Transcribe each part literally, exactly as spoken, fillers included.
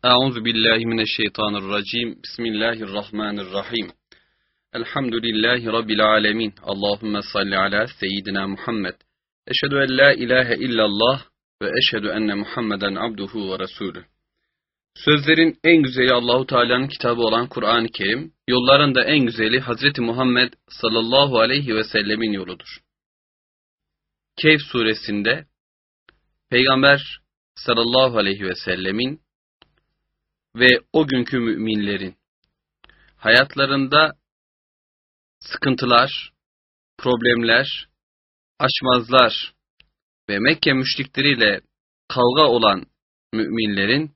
Euzu billahi mineşşeytanirracim. Bismillahirrahmanirrahim. Elhamdülillahi rabbil alamin. Allahumme salli ala seyyidina Muhammed. Eşhedü en la ilahe illallah ve eşhedü enne Muhammeden abduhu ve resulü. Sözlerin en güzeli Allahu Teala'nın kitabı olan Kur'an-ı Kerim, yolların da en güzeli Hazreti Muhammed sallallahu aleyhi ve sellemin yoludur. Kehf suresinde Peygamber sallallahu aleyhi ve sellemin ve o günkü müminlerin hayatlarında sıkıntılar, problemler, aşmazlar ve Mekke müşrikleriyle kavga olan müminlerin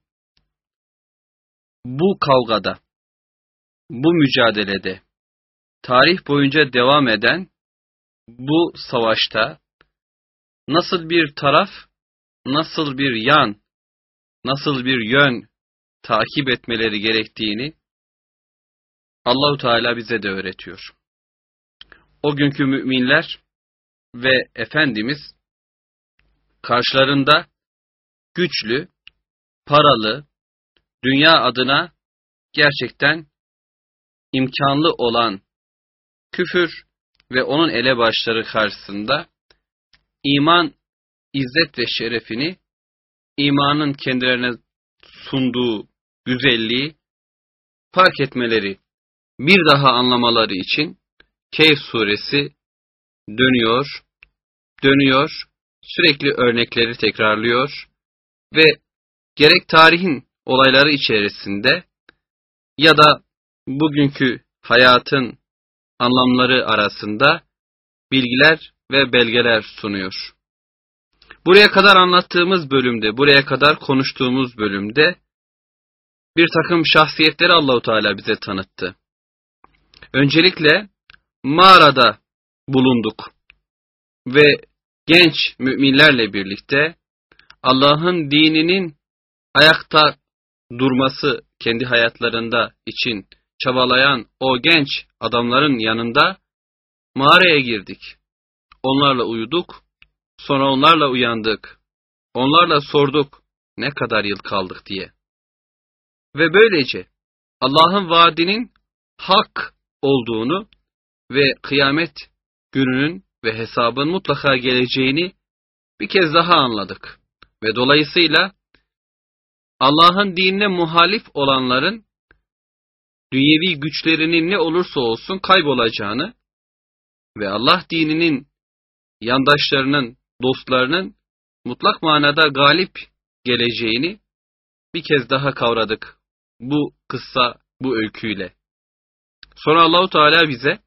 bu kavgada, bu mücadelede, tarih boyunca devam eden bu savaşta nasıl bir taraf, nasıl bir yan, nasıl bir yön takip etmeleri gerektiğini Allahu Teala bize de öğretiyor. O günkü müminler ve Efendimiz karşılarında güçlü, paralı, dünya adına gerçekten imkanlı olan küfür ve onun elebaşları karşısında iman, izzet ve şerefini, imanın kendilerine sunduğu güzelliği fark etmeleri, bir daha anlamaları için Kehf suresi dönüyor, dönüyor, sürekli örnekleri tekrarlıyor ve gerek tarihin olayları içerisinde ya da bugünkü hayatın anlamları arasında bilgiler ve belgeler sunuyor. Buraya kadar anlattığımız bölümde, buraya kadar konuştuğumuz bölümde bir takım şahsiyetleri Allahu Teala bize tanıttı. Öncelikle mağarada bulunduk ve genç müminlerle birlikte Allah'ın dininin ayakta durması kendi hayatlarında için çabalayan o genç adamların yanında mağaraya girdik. Onlarla uyuduk, sonra onlarla uyandık. Onlarla sorduk ne kadar yıl kaldık diye. Ve böylece Allah'ın vaadinin hak olduğunu ve kıyamet gününün ve hesabın mutlaka geleceğini bir kez daha anladık. Ve dolayısıyla Allah'ın dinine muhalif olanların dünyevi güçlerinin ne olursa olsun kaybolacağını ve Allah dininin yandaşlarının, dostlarının mutlak manada galip geleceğini bir kez daha kavradık bu kıssa, bu öyküyle. Sonra Allahu Teala bize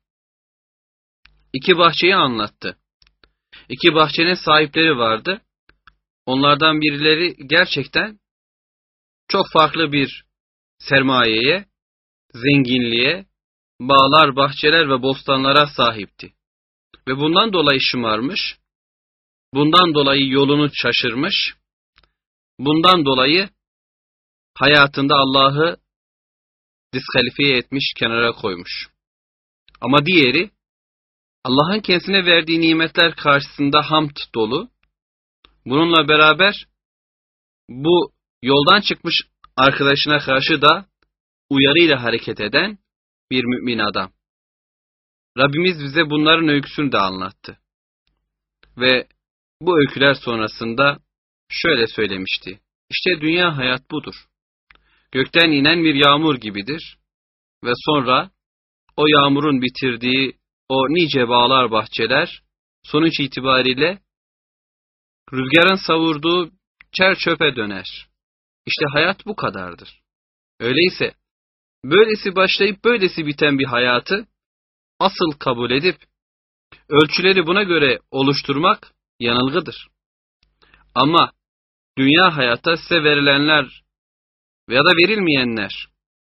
iki bahçeyi anlattı. İki bahçenin sahipleri vardı. Onlardan birileri gerçekten çok farklı bir sermayeye, zenginliğe, bağlar, bahçeler ve bostanlara sahipti. Ve bundan dolayı şımarmış, bundan dolayı yolunu şaşırmış, bundan dolayı hayatında Allah'ı diskalifiye etmiş, kenara koymuş. Ama diğeri, Allah'ın kendisine verdiği nimetler karşısında hamd dolu, bununla beraber bu yoldan çıkmış arkadaşına karşı da uyarıyla hareket eden bir mümin adam. Rabbimiz bize bunların öyküsünü de anlattı. Ve bu öyküler sonrasında şöyle söylemişti. İşte dünya hayat budur. Gökten inen bir yağmur gibidir. Ve sonra o yağmurun bitirdiği o nice bağlar, bahçeler sonuç itibariyle rüzgarın savurduğu çer çöpe döner. İşte hayat bu kadardır. Öyleyse böylesi başlayıp böylesi biten bir hayatı asıl kabul edip ölçüleri buna göre oluşturmak yanılgıdır. Ama dünya hayatta size verilenler veya da verilmeyenler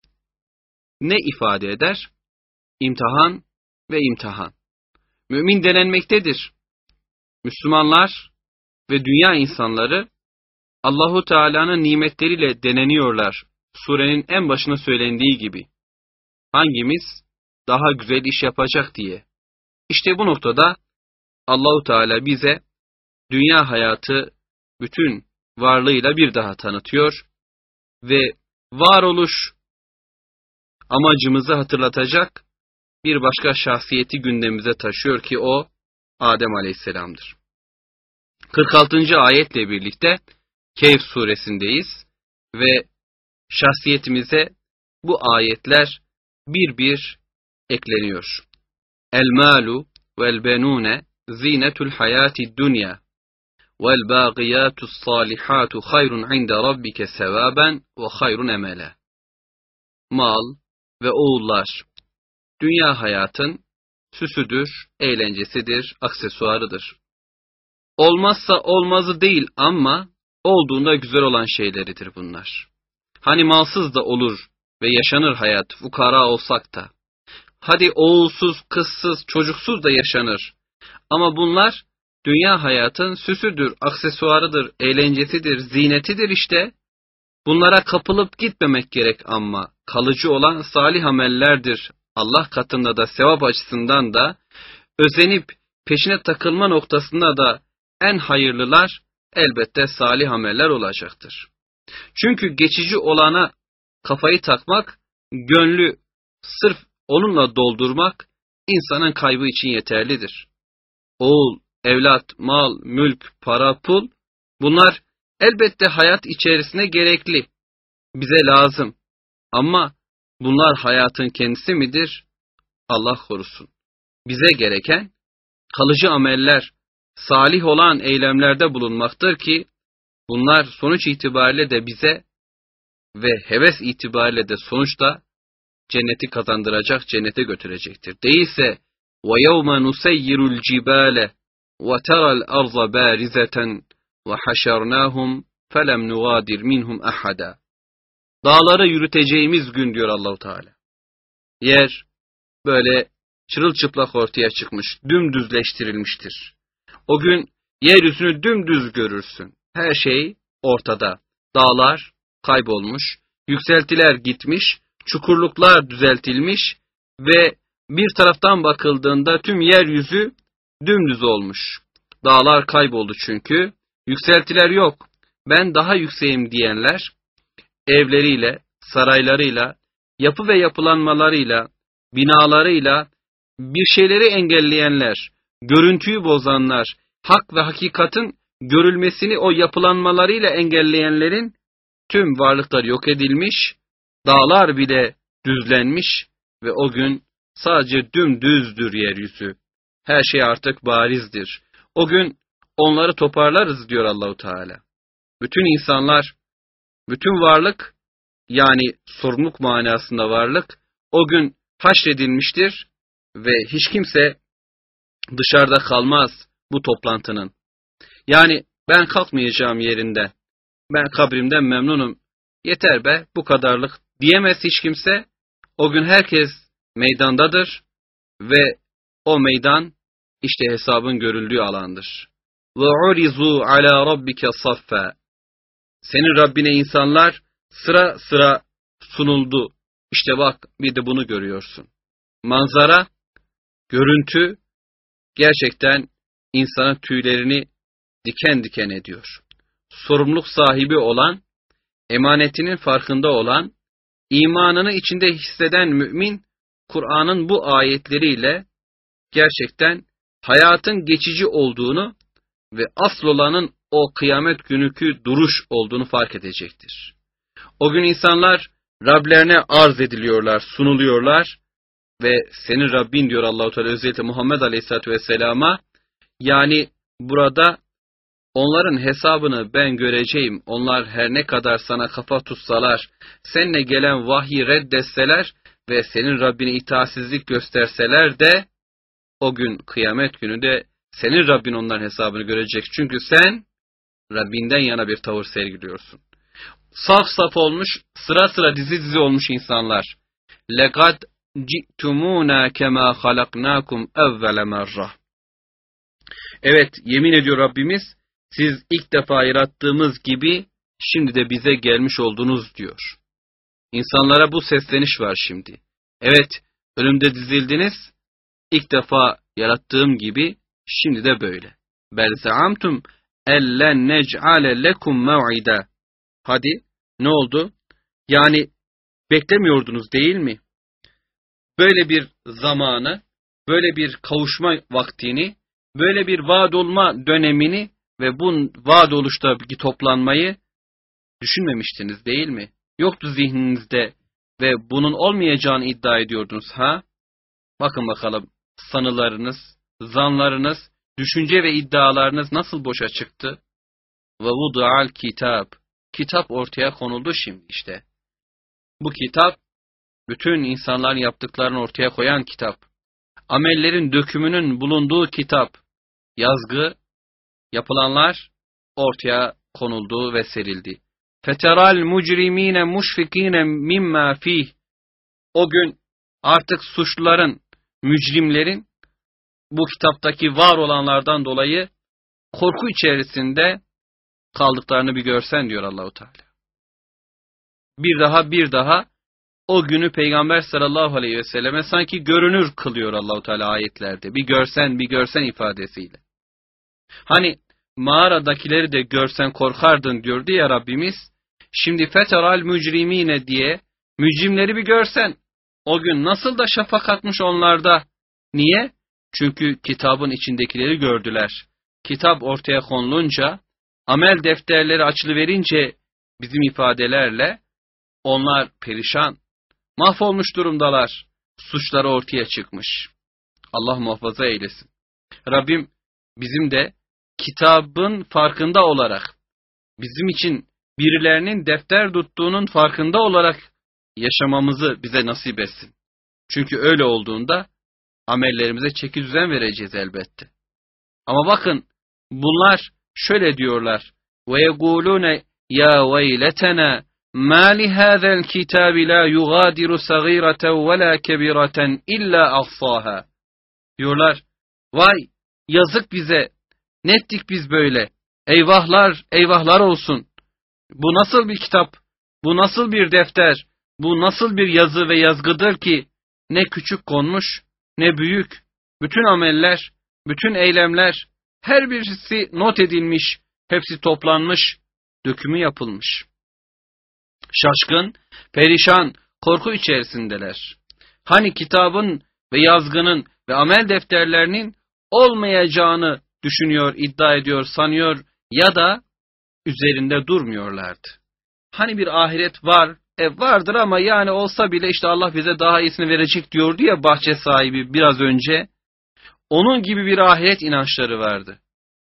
ne ifade eder? İmtihan ve imtihan. Mümin denenmektedir. Müslümanlar ve dünya insanları Allahu Teala'nın nimetleriyle deneniyorlar. Surenin en başına söylendiği gibi. Hangimiz daha güzel iş yapacak diye. İşte bu noktada Allahu Teala bize dünya hayatı bütün varlığıyla bir daha tanıtıyor ve varoluş amacımızı hatırlatacak bir başka şahsiyeti gündemimize taşıyor ki o Adem Aleyhisselam'dır. kırk altıncı ayetle birlikte Kehf suresindeyiz ve şahsiyetimize bu ayetler bir bir ekleniyor. El malu vel benune zinetul hayati dunya vel baqiyatus salihatu hayrun inde rabbike sevaben ve hayrun emela. Mal ve oğullar dünya hayatın süsüdür, eğlencesidir, aksesuarıdır. Olmazsa olmazı değil ama olduğunda güzel olan şeyleridir bunlar. Hani malsız da olur ve yaşanır hayat, fukara olsak da. Hadi oğulsuz, kızsız, çocuksuz da yaşanır. Ama bunlar dünya hayatın süsüdür, aksesuarıdır, eğlencesidir, zinetidir işte. Bunlara kapılıp gitmemek gerek ama kalıcı olan salih amellerdir. Allah katında da sevap açısından da özenip peşine takılma noktasında da en hayırlılar elbette salih ameller olacaktır. Çünkü geçici olana kafayı takmak, gönlü sırf onunla doldurmak insanın kaybı için yeterlidir. Oğul, evlat, mal, mülk, para, pul bunlar elbette hayat içerisine gerekli. Bize lazım. Ama bunlar hayatın kendisi midir? Allah korusun. Bize gereken kalıcı ameller, salih olan eylemlerde bulunmaktır ki bunlar sonuç itibariyle de bize ve heves itibariyle de sonuçta cenneti kazandıracak, cennete götürecektir. Değilse وَيَوْمَ نُسَيِّرُ الْجِبَالَ وَتَرَى الْأَرْضَ بَارِزَةً وَحَشَرْنَاهُمْ فَلَمْ نُغَادِرْ مِنْهُمْ أَحَدًا. Dağları yürüteceğimiz gün diyor Allah-u Teala. Yer böyle çırılçıplak ortaya çıkmış, dümdüzleştirilmiştir. O gün yeryüzünü dümdüz görürsün. Her şey ortada. Dağlar kaybolmuş, yükseltiler gitmiş, çukurluklar düzeltilmiş ve bir taraftan bakıldığında tüm yeryüzü dümdüz olmuş. Dağlar kayboldu çünkü, yükseltiler yok. Ben daha yükseğim diyenler, evleriyle, saraylarıyla, yapı ve yapılanmalarıyla, binalarıyla bir şeyleri engelleyenler, görüntüyü bozanlar, hak ve hakikatin görülmesini o yapılanmalarıyla engelleyenlerin tüm varlıkları yok edilmiş, dağlar bile düzlenmiş ve o gün sadece dümdüzdür yeryüzü. Her şey artık barizdir. O gün onları toparlarız diyor Allah-u Teala. Bütün insanlar, bütün varlık, yani sorumluluk manasında varlık, o gün haşredilmiştir ve hiç kimse dışarıda kalmaz bu toplantının. Yani ben kalkmayacağım yerinden, ben kabrimden memnunum, yeter be bu kadarlık diyemez hiç kimse. O gün herkes meydandadır ve o meydan işte hesabın görüldüğü alandır. وَعُرِزُوا عَلَى رَبِّكَ صَفَّا. Senin Rabbine insanlar sıra sıra sunuldu. İşte bak bir de bunu görüyorsun. Manzara, görüntü gerçekten insanın tüylerini diken diken ediyor. Sorumluluk sahibi olan, emanetinin farkında olan, imanını içinde hisseden mümin, Kur'an'ın bu ayetleriyle gerçekten hayatın geçici olduğunu ve asıl olanın o kıyamet gününkü duruş olduğunu fark edecektir. O gün insanlar Rablerine arz ediliyorlar, sunuluyorlar ve senin Rabbin diyor Allah-u Teala özellikle Muhammed Aleyhisselatü Vesselam'a, yani burada onların hesabını ben göreceğim, onlar her ne kadar sana kafa tutsalar, seninle gelen vahyi reddetseler ve senin Rabbine itaatsizlik gösterseler de o gün kıyamet günü de senin Rabbin onların hesabını görecek. Çünkü sen Rabbinden yana bir tavır sergiliyorsun. Saf saf olmuş, sıra sıra dizi dizi olmuş insanlar. لَقَدْ جِئْتُمُونَا كَمَا خَلَقْنَاكُمْ اَوَّلَ مَرَّةٍ. Evet, yemin ediyor Rabbimiz, siz ilk defa yarattığımız gibi şimdi de bize gelmiş oldunuz diyor. İnsanlara bu sesleniş var şimdi. Evet, önümde dizildiniz, ilk defa yarattığım gibi şimdi de böyle. بَلْ زَعَمْتُمْ اَلَّنْ نَجْعَلَ لَكُمْ مَوْعِدًا. Hadi, ne oldu? Yani beklemiyordunuz değil mi? Böyle bir zamanı, böyle bir kavuşma vaktini, böyle bir vaad olma dönemini ve bu vaad oluştaki toplanmayı düşünmemiştiniz değil mi? Yoktu zihninizde ve bunun olmayacağını iddia ediyordunuz ha? Bakın bakalım sanılarınız, zanlarınız, düşünce ve iddialarınız nasıl boşa çıktı? Ve vudu'al kitap. Kitap ortaya konuldu şimdi işte. Bu kitap, bütün insanların yaptıklarını ortaya koyan kitap. Amellerin dökümünün bulunduğu kitap. Yazgı, yapılanlar ortaya konuldu ve serildi. Feteral mucrimine muşfikine mimma fih. O gün artık suçluların, mücrimlerin bu kitaptaki var olanlardan dolayı korku içerisinde kaldıklarını bir görsen diyor Allahu Teala. Bir daha bir daha o günü Peygamber sallallahu aleyhi ve selleme sanki görünür kılıyor Allahu Teala ayetlerde. Bir görsen, bir görsen ifadesiyle. Hani mağaradakileri de görsen korkardın diyordu ya Rabbimiz. Şimdi feteral mücrimine diye mücrimleri bir görsen o gün nasıl da şafak atmış onlarda. Niye? Çünkü kitabın içindekileri gördüler. Kitap ortaya konulunca, amel defterleri açılıverince bizim ifadelerle onlar perişan, mahvolmuş durumdalar. Suçları ortaya çıkmış. Allah muhafaza eylesin. Rabbim bizim de kitabın farkında olarak, bizim için birilerinin defter tuttuğunun farkında olarak yaşamamızı bize nasip etsin. Çünkü öyle olduğunda amellerimize çeki düzen vereceğiz elbette. Ama bakın bunlar şöyle diyorlar. Ve yegulune ya veyletena ma li hadzal kitabi la yugadiru sagireten ve la kebireten illa ahsaha. Diyorlar, vay yazık bize, nettik biz böyle. Eyvahlar, eyvahlar olsun. Bu nasıl bir kitap? Bu nasıl bir defter? Bu nasıl bir yazı ve yazgıdır ki ne küçük konmuş, ne büyük. Bütün ameller, bütün eylemler, her birisi not edilmiş, hepsi toplanmış, dökümü yapılmış. Şaşkın, perişan, korku içerisindeler. Hani kitabın ve yazgının ve amel defterlerinin olmayacağını düşünüyor, iddia ediyor, sanıyor ya da üzerinde durmuyorlardı. Hani bir ahiret var, e vardır ama yani olsa bile işte Allah bize daha iyisini verecek diyordu ya bahçe sahibi biraz önce. Onun gibi bir ahiret inançları vardı.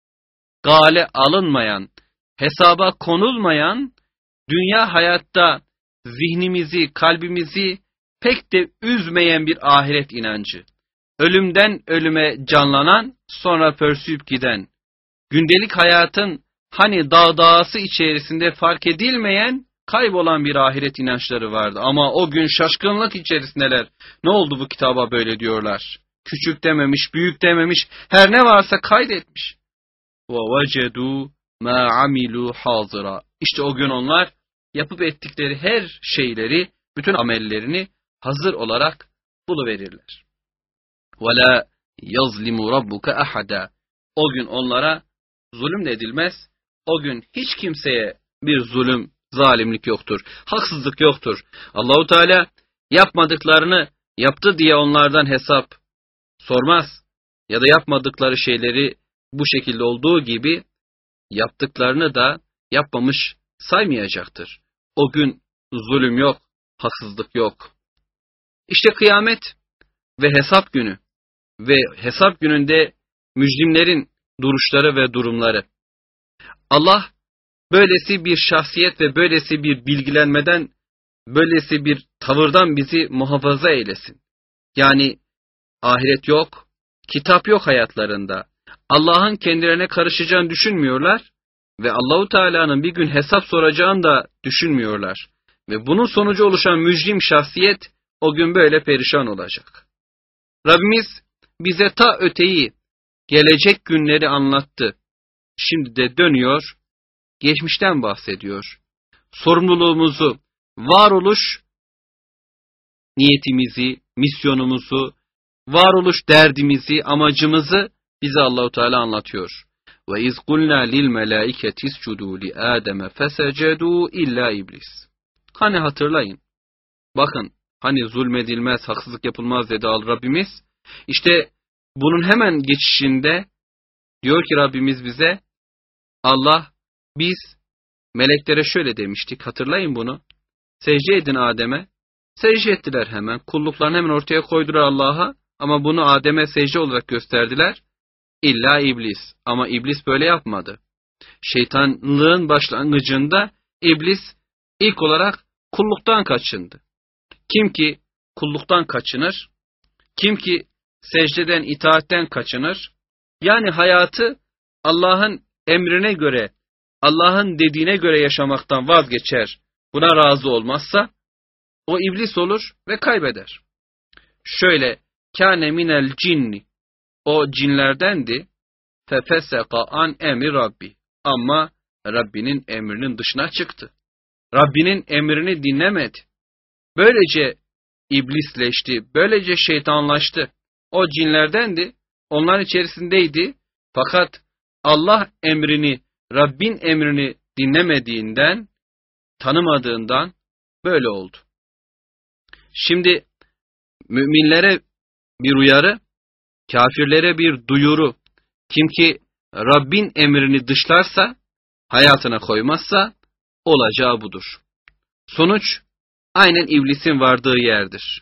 Gale alınmayan, hesaba konulmayan, dünya hayatta zihnimizi, kalbimizi pek de üzmeyen bir ahiret inancı. Ölümden ölüme canlanan, sonra pörsüyüp giden, gündelik hayatın hani dağ dağısı içerisinde fark edilmeyen, kaybolan bir ahiret inançları vardı. Ama o gün şaşkınlık içerisindeler. Ne oldu bu kitaba böyle diyorlar. Küçük dememiş, büyük dememiş, her ne varsa kaydetmiş. وَوَجَدُوا مَا عَمِلُوا حَاضِرًا. İşte o gün onlar yapıp ettikleri her şeyleri, bütün amellerini hazır olarak buluverirler. وَلَا يَظْلِمُ رَبُّكَ أَحَدًا. O gün onlara zulüm de edilmez. O gün hiç kimseye bir zulüm, zalimlik yoktur. Haksızlık yoktur. Allahu Teala yapmadıklarını yaptı diye onlardan hesap sormaz. Ya da yapmadıkları şeyleri bu şekilde olduğu gibi yaptıklarını da yapmamış saymayacaktır. O gün zulüm yok, haksızlık yok. İşte kıyamet ve hesap günü ve hesap gününde mücrimlerin duruşları ve durumları. Allah böylesi bir şahsiyet ve böylesi bir bilgilenmeden, böylesi bir tavırdan bizi muhafaza eylesin. Yani ahiret yok, kitap yok hayatlarında. Allah'ın kendilerine karışacağını düşünmüyorlar ve Allahu Teala'nın bir gün hesap soracağını da düşünmüyorlar. Ve bunun sonucu oluşan mücrim şahsiyet o gün böyle perişan olacak. Rabbimiz bize ta öteyi, gelecek günleri anlattı. Şimdi de dönüyor, geçmişten bahsediyor. Sorumluluğumuzu, varoluş niyetimizi, misyonumuzu, varoluş derdimizi, amacımızı bize Allahu Teala anlatıyor. Ve iz kulna lil melaiketi iscudu li Adem fesecedu illa iblis. Hani hatırlayın. Bakın hani zulmedilmez, haksızlık yapılmaz dedi al Rabbimiz. İşte bunun hemen geçişinde diyor ki Rabbimiz bize, Allah biz meleklere şöyle demiştik, hatırlayın bunu. Secde edin Adem'e. Secde ettiler hemen. Kulluklarını hemen ortaya koydular Allah'a. Ama bunu Adem'e secde olarak gösterdiler. İlla iblis. Ama iblis böyle yapmadı. Şeytanlığın başlangıcında iblis ilk olarak kulluktan kaçındı. Kim ki kulluktan kaçınır, kim ki secdeden, itaatten kaçınır, yani hayatı Allah'ın emrine göre, Allah'ın dediğine göre yaşamaktan vazgeçer, buna razı olmazsa, o iblis olur ve kaybeder. Şöyle, kâne minel cinni, o cinlerdendi, fefeseka an emri Rabbi, ama Rabbinin emrinin dışına çıktı. Rabbinin emrini dinlemedi. Böylece iblisleşti, böylece şeytanlaştı. O cinlerdendi, onların içerisindeydi. Fakat Allah emrini, Rabbin emrini dinlemediğinden, tanımadığından böyle oldu. Şimdi müminlere bir uyarı, kafirlere bir duyuru. Kim ki Rabbin emrini dışlarsa, hayatına koymazsa, olacağı budur. Sonuç, aynen iblisin vardığı yerdir.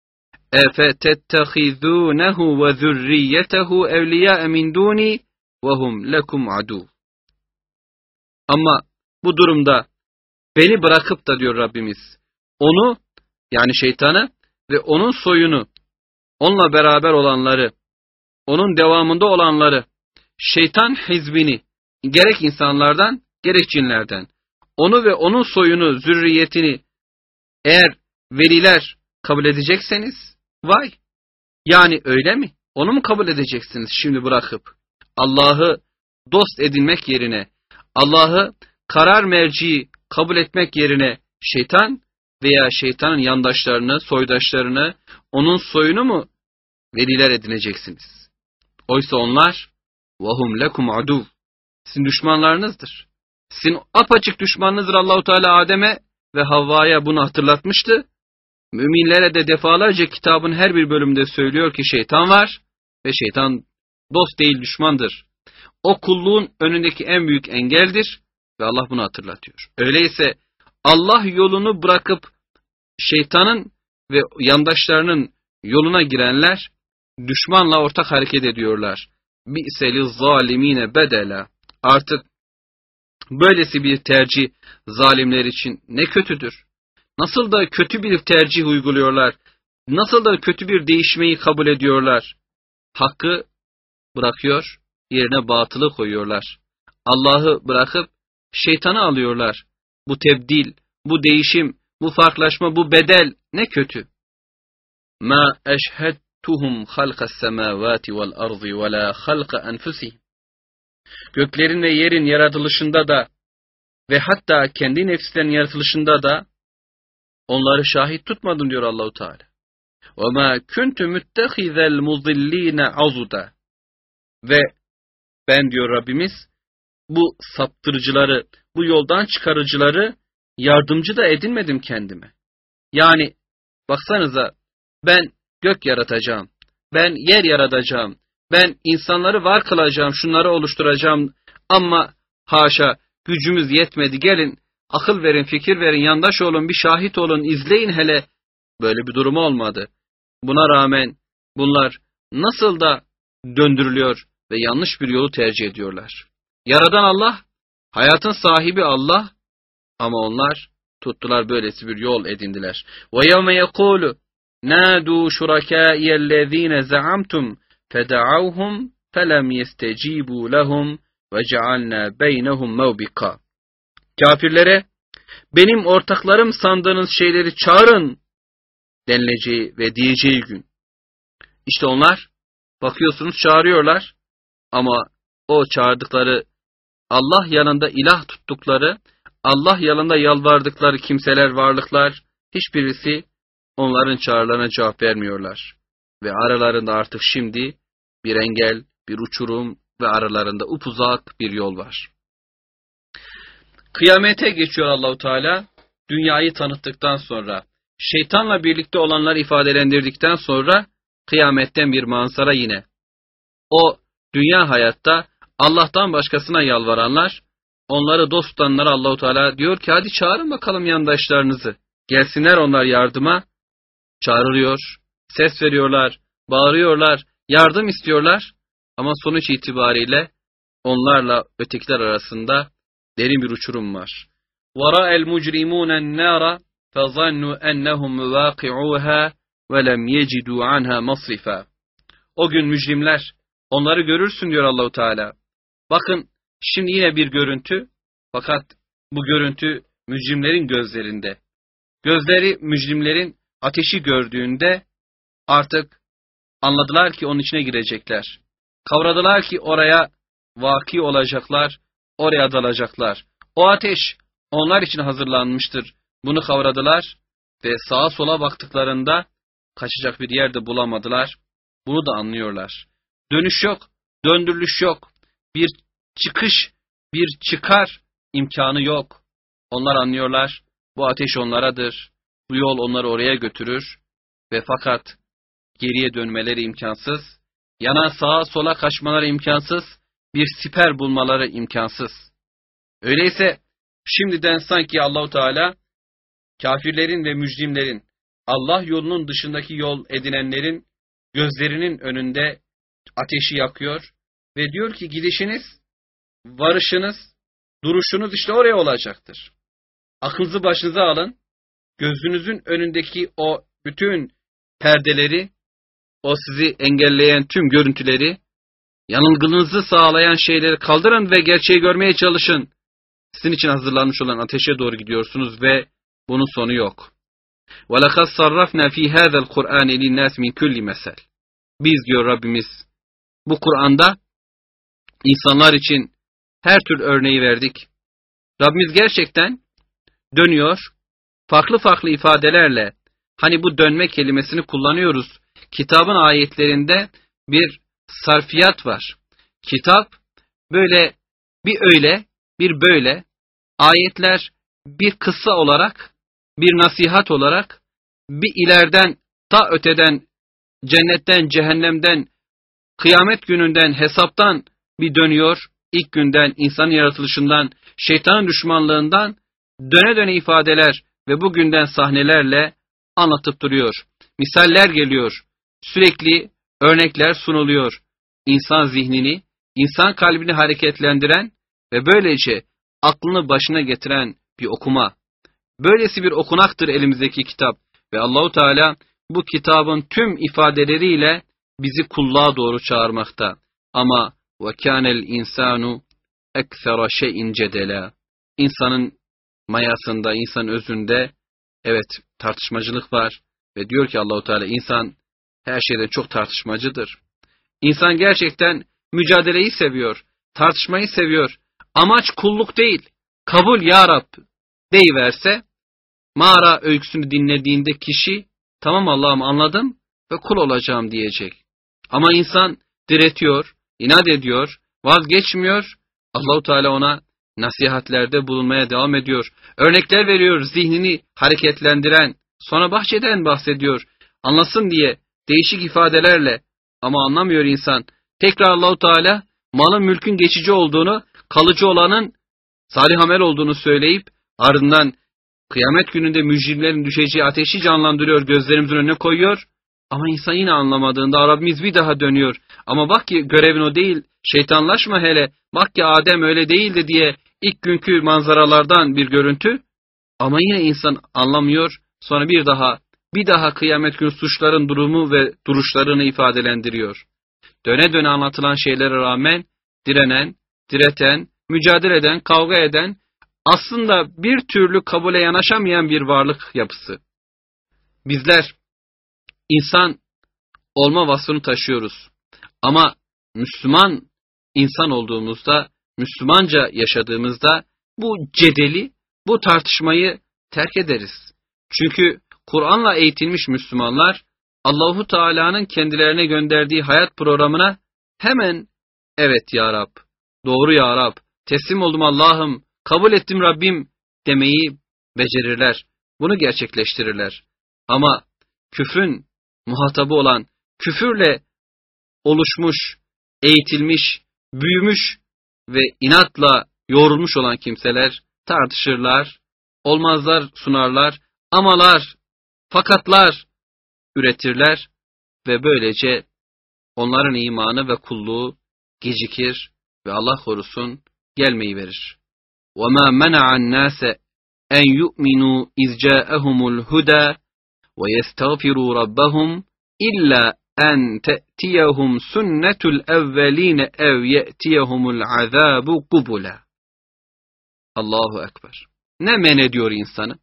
اَفَتَتَّخِذُونَهُ وَذُرِّيَّتَهُ اَوْلِيَاءَ مِنْ دُونِي وَهُمْ لَكُمْ عَدُوٌ. Ama bu durumda beni bırakıp da diyor Rabbimiz, onu yani şeytanı ve onun soyunu, onunla beraber olanları, onun devamında olanları, şeytan hizbini, gerek insanlardan gerek cinlerden, onu ve onun soyunu, zürriyetini eğer veliler kabul edecekseniz, vay! Yani öyle mi? Onu mu kabul edeceksiniz şimdi bırakıp? Allah'ı dost edinmek yerine, Allah'ı karar merci kabul etmek yerine şeytan veya şeytanın yandaşlarını, soydaşlarını, onun soyunu mu veliler edineceksiniz? Oysa onlar وَهُمْ لَكُمْ عَدُوٌ, sizin düşmanlarınızdır. Sizin apaçık düşmanınızdır. Allah-u Teala Adem'e ve Havva'ya bunu hatırlatmıştı. Müminlere de defalarca kitabın her bir bölümünde söylüyor ki şeytan var ve şeytan dost değil düşmandır. O kulluğun önündeki en büyük engeldir ve Allah bunu hatırlatıyor. Öyleyse Allah yolunu bırakıp şeytanın ve yandaşlarının yoluna girenler düşmanla ortak hareket ediyorlar. Bi'seliz zalimine bedela. Artık böylesi bir tercih zalimler için ne kötüdür. Nasıl da kötü bir tercih uyguluyorlar. Nasıl da kötü bir değişmeyi kabul ediyorlar. Hakkı bırakıyor, yerine batılı koyuyorlar. Allah'ı bırakıp şeytanı alıyorlar. Bu tebdil, bu değişim, bu farklılaşma, bu bedel ne kötü. Ma eşhedtuhum halqas semavati vel ardı ve la halqa enfusihim. Göklerin ve yerin yaratılışında da ve hatta kendi nefslerinin yaratılışında da onları şahit tutmadım diyor Allahu Teala. Ve ma kuntu muttehizel mudillin azuda. Ve ben diyor Rabbimiz bu saptırıcıları, bu yoldan çıkarıcıları yardımcı da edinmedim kendime. Yani baksanıza, ben gök yaratacağım, ben yer yaratacağım, ben insanları var kılacağım, şunları oluşturacağım ama haşa gücümüz yetmedi, gelin akıl verin, fikir verin, yandaş olun, bir şahit olun, izleyin hele. Böyle bir durum olmadı. Buna rağmen bunlar nasıl da döndürülüyor ve yanlış bir yolu tercih ediyorlar. Yaradan Allah, hayatın sahibi Allah ama onlar tuttular böylesi bir yol edindiler. Ve yevme yekulu nadu şurakâiyellezîne zaamtum feda'avhum felem yestecibu lehum ve cealna beynehum mevbika. Kafirlere benim ortaklarım sandığınız şeyleri çağırın denileceği ve diyeceği gün. İşte onlar bakıyorsunuz çağırıyorlar ama o çağırdıkları Allah yanında ilah tuttukları, Allah yanında yalvardıkları kimseler, varlıklar hiçbirisi onların çağrılarına cevap vermiyorlar. Ve aralarında artık şimdi bir engel, bir uçurum ve aralarında upuzak bir yol var. Kıyamete geçiyor Allahu Teala. dünyayı tanıttıktan sonra, şeytanla birlikte olanlar ifadelendirdikten sonra kıyametten bir manzara yine. O dünya hayatta Allah'tan başkasına yalvaranlar, onları dost tutanlara Allahu Teala diyor ki hadi çağırın bakalım yandaşlarınızı. Gelsinler onlar yardıma. Çağırılıyor, ses veriyorlar, bağırıyorlar, yardım istiyorlar. Ama sonuç itibariyle onlarla ötekiler arasında derin bir uçurum var. وَرَأَ الْمُجْرِمُونَ النَّارَ فَظَنُّوا أَنَّهُمْ مُوَاقِعُوهَا وَلَمْ يَجِدُوا عَنْهَا مَصْرِفًا. O gün mücrimler, onları görürsün diyor Allahu Teala. Bakın şimdi yine bir görüntü, fakat bu görüntü mücrimlerin gözlerinde. Gözleri mücrimlerin ateşi gördüğünde artık anladılar ki onun içine girecekler. Kavradılar ki oraya vaki olacaklar, oraya dalacaklar. O ateş onlar için hazırlanmıştır. Bunu kavradılar ve sağa sola baktıklarında kaçacak bir yerde bulamadılar. Bunu da anlıyorlar. Dönüş yok, döndürülüş yok. Bir çıkış, bir çıkar imkanı yok. Onlar anlıyorlar. Bu ateş onlaradır. Bu yol onları oraya götürür. Ve fakat geriye dönmeleri imkansız. Yana sağa sola kaçmaları imkansız. Bir siper bulmaları imkansız. Öyleyse şimdiden sanki Allahu Teala kafirlerin ve mücrimlerin, Allah yolunun dışındaki yol edinenlerin gözlerinin önünde ateşi yakıyor ve diyor ki gidişiniz, varışınız, duruşunuz işte oraya olacaktır. Aklınızı başınıza alın, gözünüzün önündeki o bütün perdeleri, o sizi engelleyen tüm görüntüleri, yanılgınızı sağlayan şeyleri kaldırın ve gerçeği görmeye çalışın. Sizin için hazırlanmış olan ateşe doğru gidiyorsunuz ve bunun sonu yok. وَلَقَدْ صَرَّفْنَا ف۪ي هَذَا الْقُرْآنِ لِلنَّاسِ مِنْ كُلِّ مَثَلٍ. Biz diyor Rabbimiz, bu Kur'an'da insanlar için her tür örneği verdik. Rabbimiz gerçekten dönüyor, farklı farklı ifadelerle, hani bu dönme kelimesini kullanıyoruz. Kitabın ayetlerinde bir sarfiyat var. Kitap böyle bir öyle, bir böyle, ayetler bir kıssa olarak, bir nasihat olarak, bir ileriden, ta öteden, cennetten, cehennemden, kıyamet gününden, hesaptan bir dönüyor. İlk günden, insan yaratılışından, şeytanın düşmanlığından döne döne ifadeler ve bugünden sahnelerle anlatıp duruyor. Misaller geliyor. Sürekli örnekler sunuluyor. İnsan zihnini, insan kalbini hareketlendiren ve böylece aklını başına getiren bir okuma. Böylesi bir okunaktır elimizdeki kitap ve Allahu Teala bu kitabın tüm ifadeleriyle bizi kulluğa doğru çağırmakta. Ama وَكَانَ الْاِنْسَانُ اَكْثَرَ شَيْءٍ جَدَلًا. İnsanın mayasında, insan özünde evet tartışmacılık var ve diyor ki Allahu Teala insan her şeyden çok tartışmacıdır. İnsan gerçekten mücadeleyi seviyor, tartışmayı seviyor. Amaç kulluk değil, kabul ya Rab deyiverse, mağara öyküsünü dinlediğinde kişi, tamam Allah'ım anladım ve kul olacağım diyecek. Ama insan diretiyor, inat ediyor, vazgeçmiyor. Allahu Teala ona nasihatlerde bulunmaya devam ediyor. Örnekler veriyor, zihnini hareketlendiren, sonra bahçeden bahsediyor. Anlasın diye değişik ifadelerle, ama anlamıyor insan. Tekrar Allahu Teala malın mülkün geçici olduğunu, kalıcı olanın salih amel olduğunu söyleyip ardından kıyamet gününde mücrimlerin düşeceği ateşi canlandırıyor, gözlerimizin önüne koyuyor. Ama insan yine anlamadığında Rabbimiz bir daha dönüyor. Ama bak ki görevin o değil, şeytanlaşma hele, bak ki Adem öyle değildi diye ilk günkü manzaralardan bir görüntü. Ama yine insan anlamıyor, sonra bir daha, bir daha kıyamet günü suçların durumu ve duruşlarını ifadelendiriyor. Döne döne anlatılan şeylere rağmen direnen, direten, mücadele eden, kavga eden, aslında bir türlü kabule yanaşamayan bir varlık yapısı. Bizler insan olma vasfını taşıyoruz. Ama Müslüman insan olduğumuzda, Müslümanca yaşadığımızda bu cedeli, bu tartışmayı terk ederiz. Çünkü Kur'an'la eğitilmiş Müslümanlar Allahu Teala'nın kendilerine gönderdiği hayat programına hemen evet ya Rab, doğru ya Rab, teslim oldum Allah'ım, kabul ettim Rabbim demeyi becerirler, bunu gerçekleştirirler. Ama küfrün muhatabı olan, küfürle oluşmuş, eğitilmiş, büyümüş ve inatla yoğrulmuş olan kimseler tartışırlar, olmazlar sunarlar, amalar, fakatlar üretirler ve böylece onların imanı ve kulluğu gecikir ve Allah korusun gelmeyi verir. وَمَا مَنَعَ النَّاسَ اَنْ يُؤْمِنُوا اِذْ جَاءَهُمُ الْهُدَى وَيَسْتَغْفِرُوا رَبَّهُمْ اِلَّا اَنْ تَأْتِيَهُمْ سُنَّةُ الْاَوَّلِينَ اَوْ يَأْتِيَهُمُ الْعَذَابُ قُبُلًا. Allahu Ekber. Ne men ediyor insanı?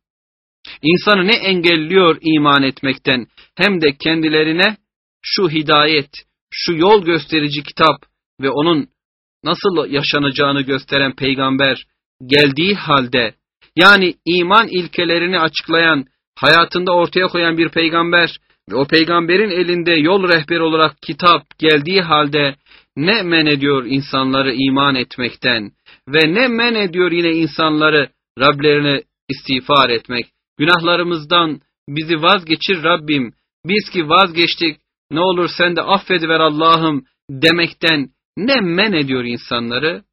İnsanı ne engelliyor iman etmekten, hem de kendilerine şu hidayet, şu yol gösterici kitap ve onun nasıl yaşanacağını gösteren peygamber geldiği halde, yani iman ilkelerini açıklayan, hayatında ortaya koyan bir peygamber ve o peygamberin elinde yol rehberi olarak kitap geldiği halde ne men ediyor insanları iman etmekten ve ne men ediyor yine insanları Rablerine istiğfar etmek, günahlarımızdan bizi vazgeçir Rabbim, biz ki vazgeçtik, ne olur sen de affediver Allah'ım demekten ne men ediyor insanları,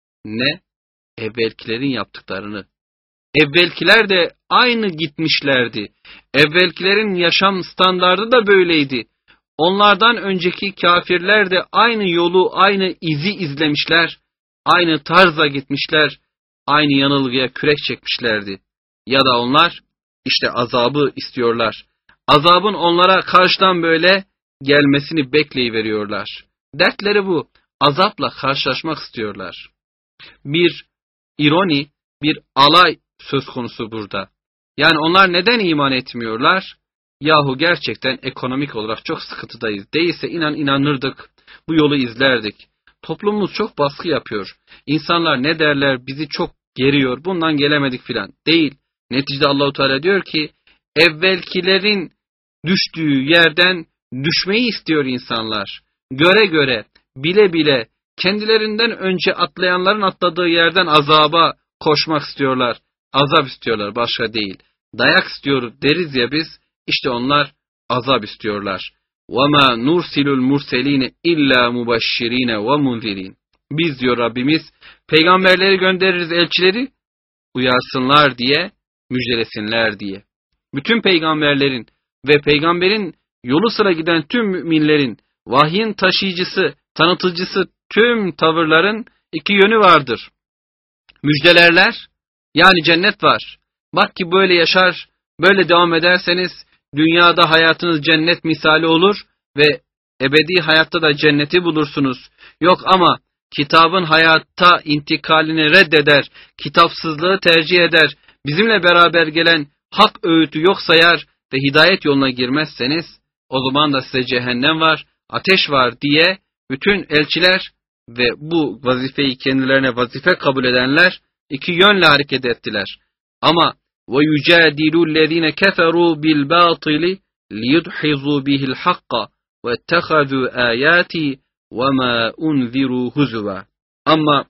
ne evvelkilerin yaptıklarını. Evvelkiler de aynı gitmişlerdi. Evvelkilerin yaşam standardı da böyleydi. Onlardan önceki kafirler de aynı yolu, aynı izi izlemişler, aynı tarza gitmişler, aynı yanılgıya kürek çekmişlerdi. Ya da onlar işte azabı istiyorlar. Azabın onlara karşıdan böyle gelmesini bekleyiveriyorlar. Dertleri bu. Azapla karşılaşmak istiyorlar. Bir ironi, bir alay söz konusu burada. Yani onlar neden iman etmiyorlar? Yahu gerçekten ekonomik olarak çok sıkıntıdayız. Değilse inan inanırdık, bu yolu izlerdik. Toplumumuz çok baskı yapıyor. İnsanlar ne derler, bizi çok geriyor, bundan gelemedik filan. Değil. Neticede Allahu Teala diyor ki, evvelkilerin düştüğü yerden düşmeyi istiyor insanlar. Göre göre, bile bile, kendilerinden önce atlayanların atladığı yerden azaba koşmak istiyorlar. Azap istiyorlar, başka değil. Dayak istiyor deriz ya biz, işte onlar azap istiyorlar. وَمَا نُرْسِلُ الْمُرْسَلِينَ اِلَّا مُبَشِّر۪ينَ وَمُنْذِر۪ينَ. Biz diyor Rabbimiz, peygamberleri göndeririz, elçileri uyarsınlar diye, müjdelesinler diye. Bütün peygamberlerin ve peygamberin yolu sıra giden tüm müminlerin, vahyin taşıyıcısı, tanıtıcısı tüm tavırların iki yönü vardır. Müjdelerler, yani cennet var. Bak ki böyle yaşar, böyle devam ederseniz dünyada hayatınız cennet misali olur ve ebedi hayatta da cenneti bulursunuz. Yok ama kitabın hayatta intikalini reddeder, kitapsızlığı tercih eder, bizimle beraber gelen hak öğütü yok sayar ve hidayet yoluna girmezseniz o zaman da size cehennem var, ateş var diye bütün elçiler ve bu vazifeyi kendilerine vazife kabul edenler iki yönle hareket ettiler. Ama وَيُجَادِلُ الَّذ۪ينَ كَفَرُوا بِالْبَاطِلِ لِيُدْحِظُوا بِهِ الْحَقَّ وَاتَّخَذُوا آيَاتِي وَمَا اُنْذِرُوا هُزُوًا. Ama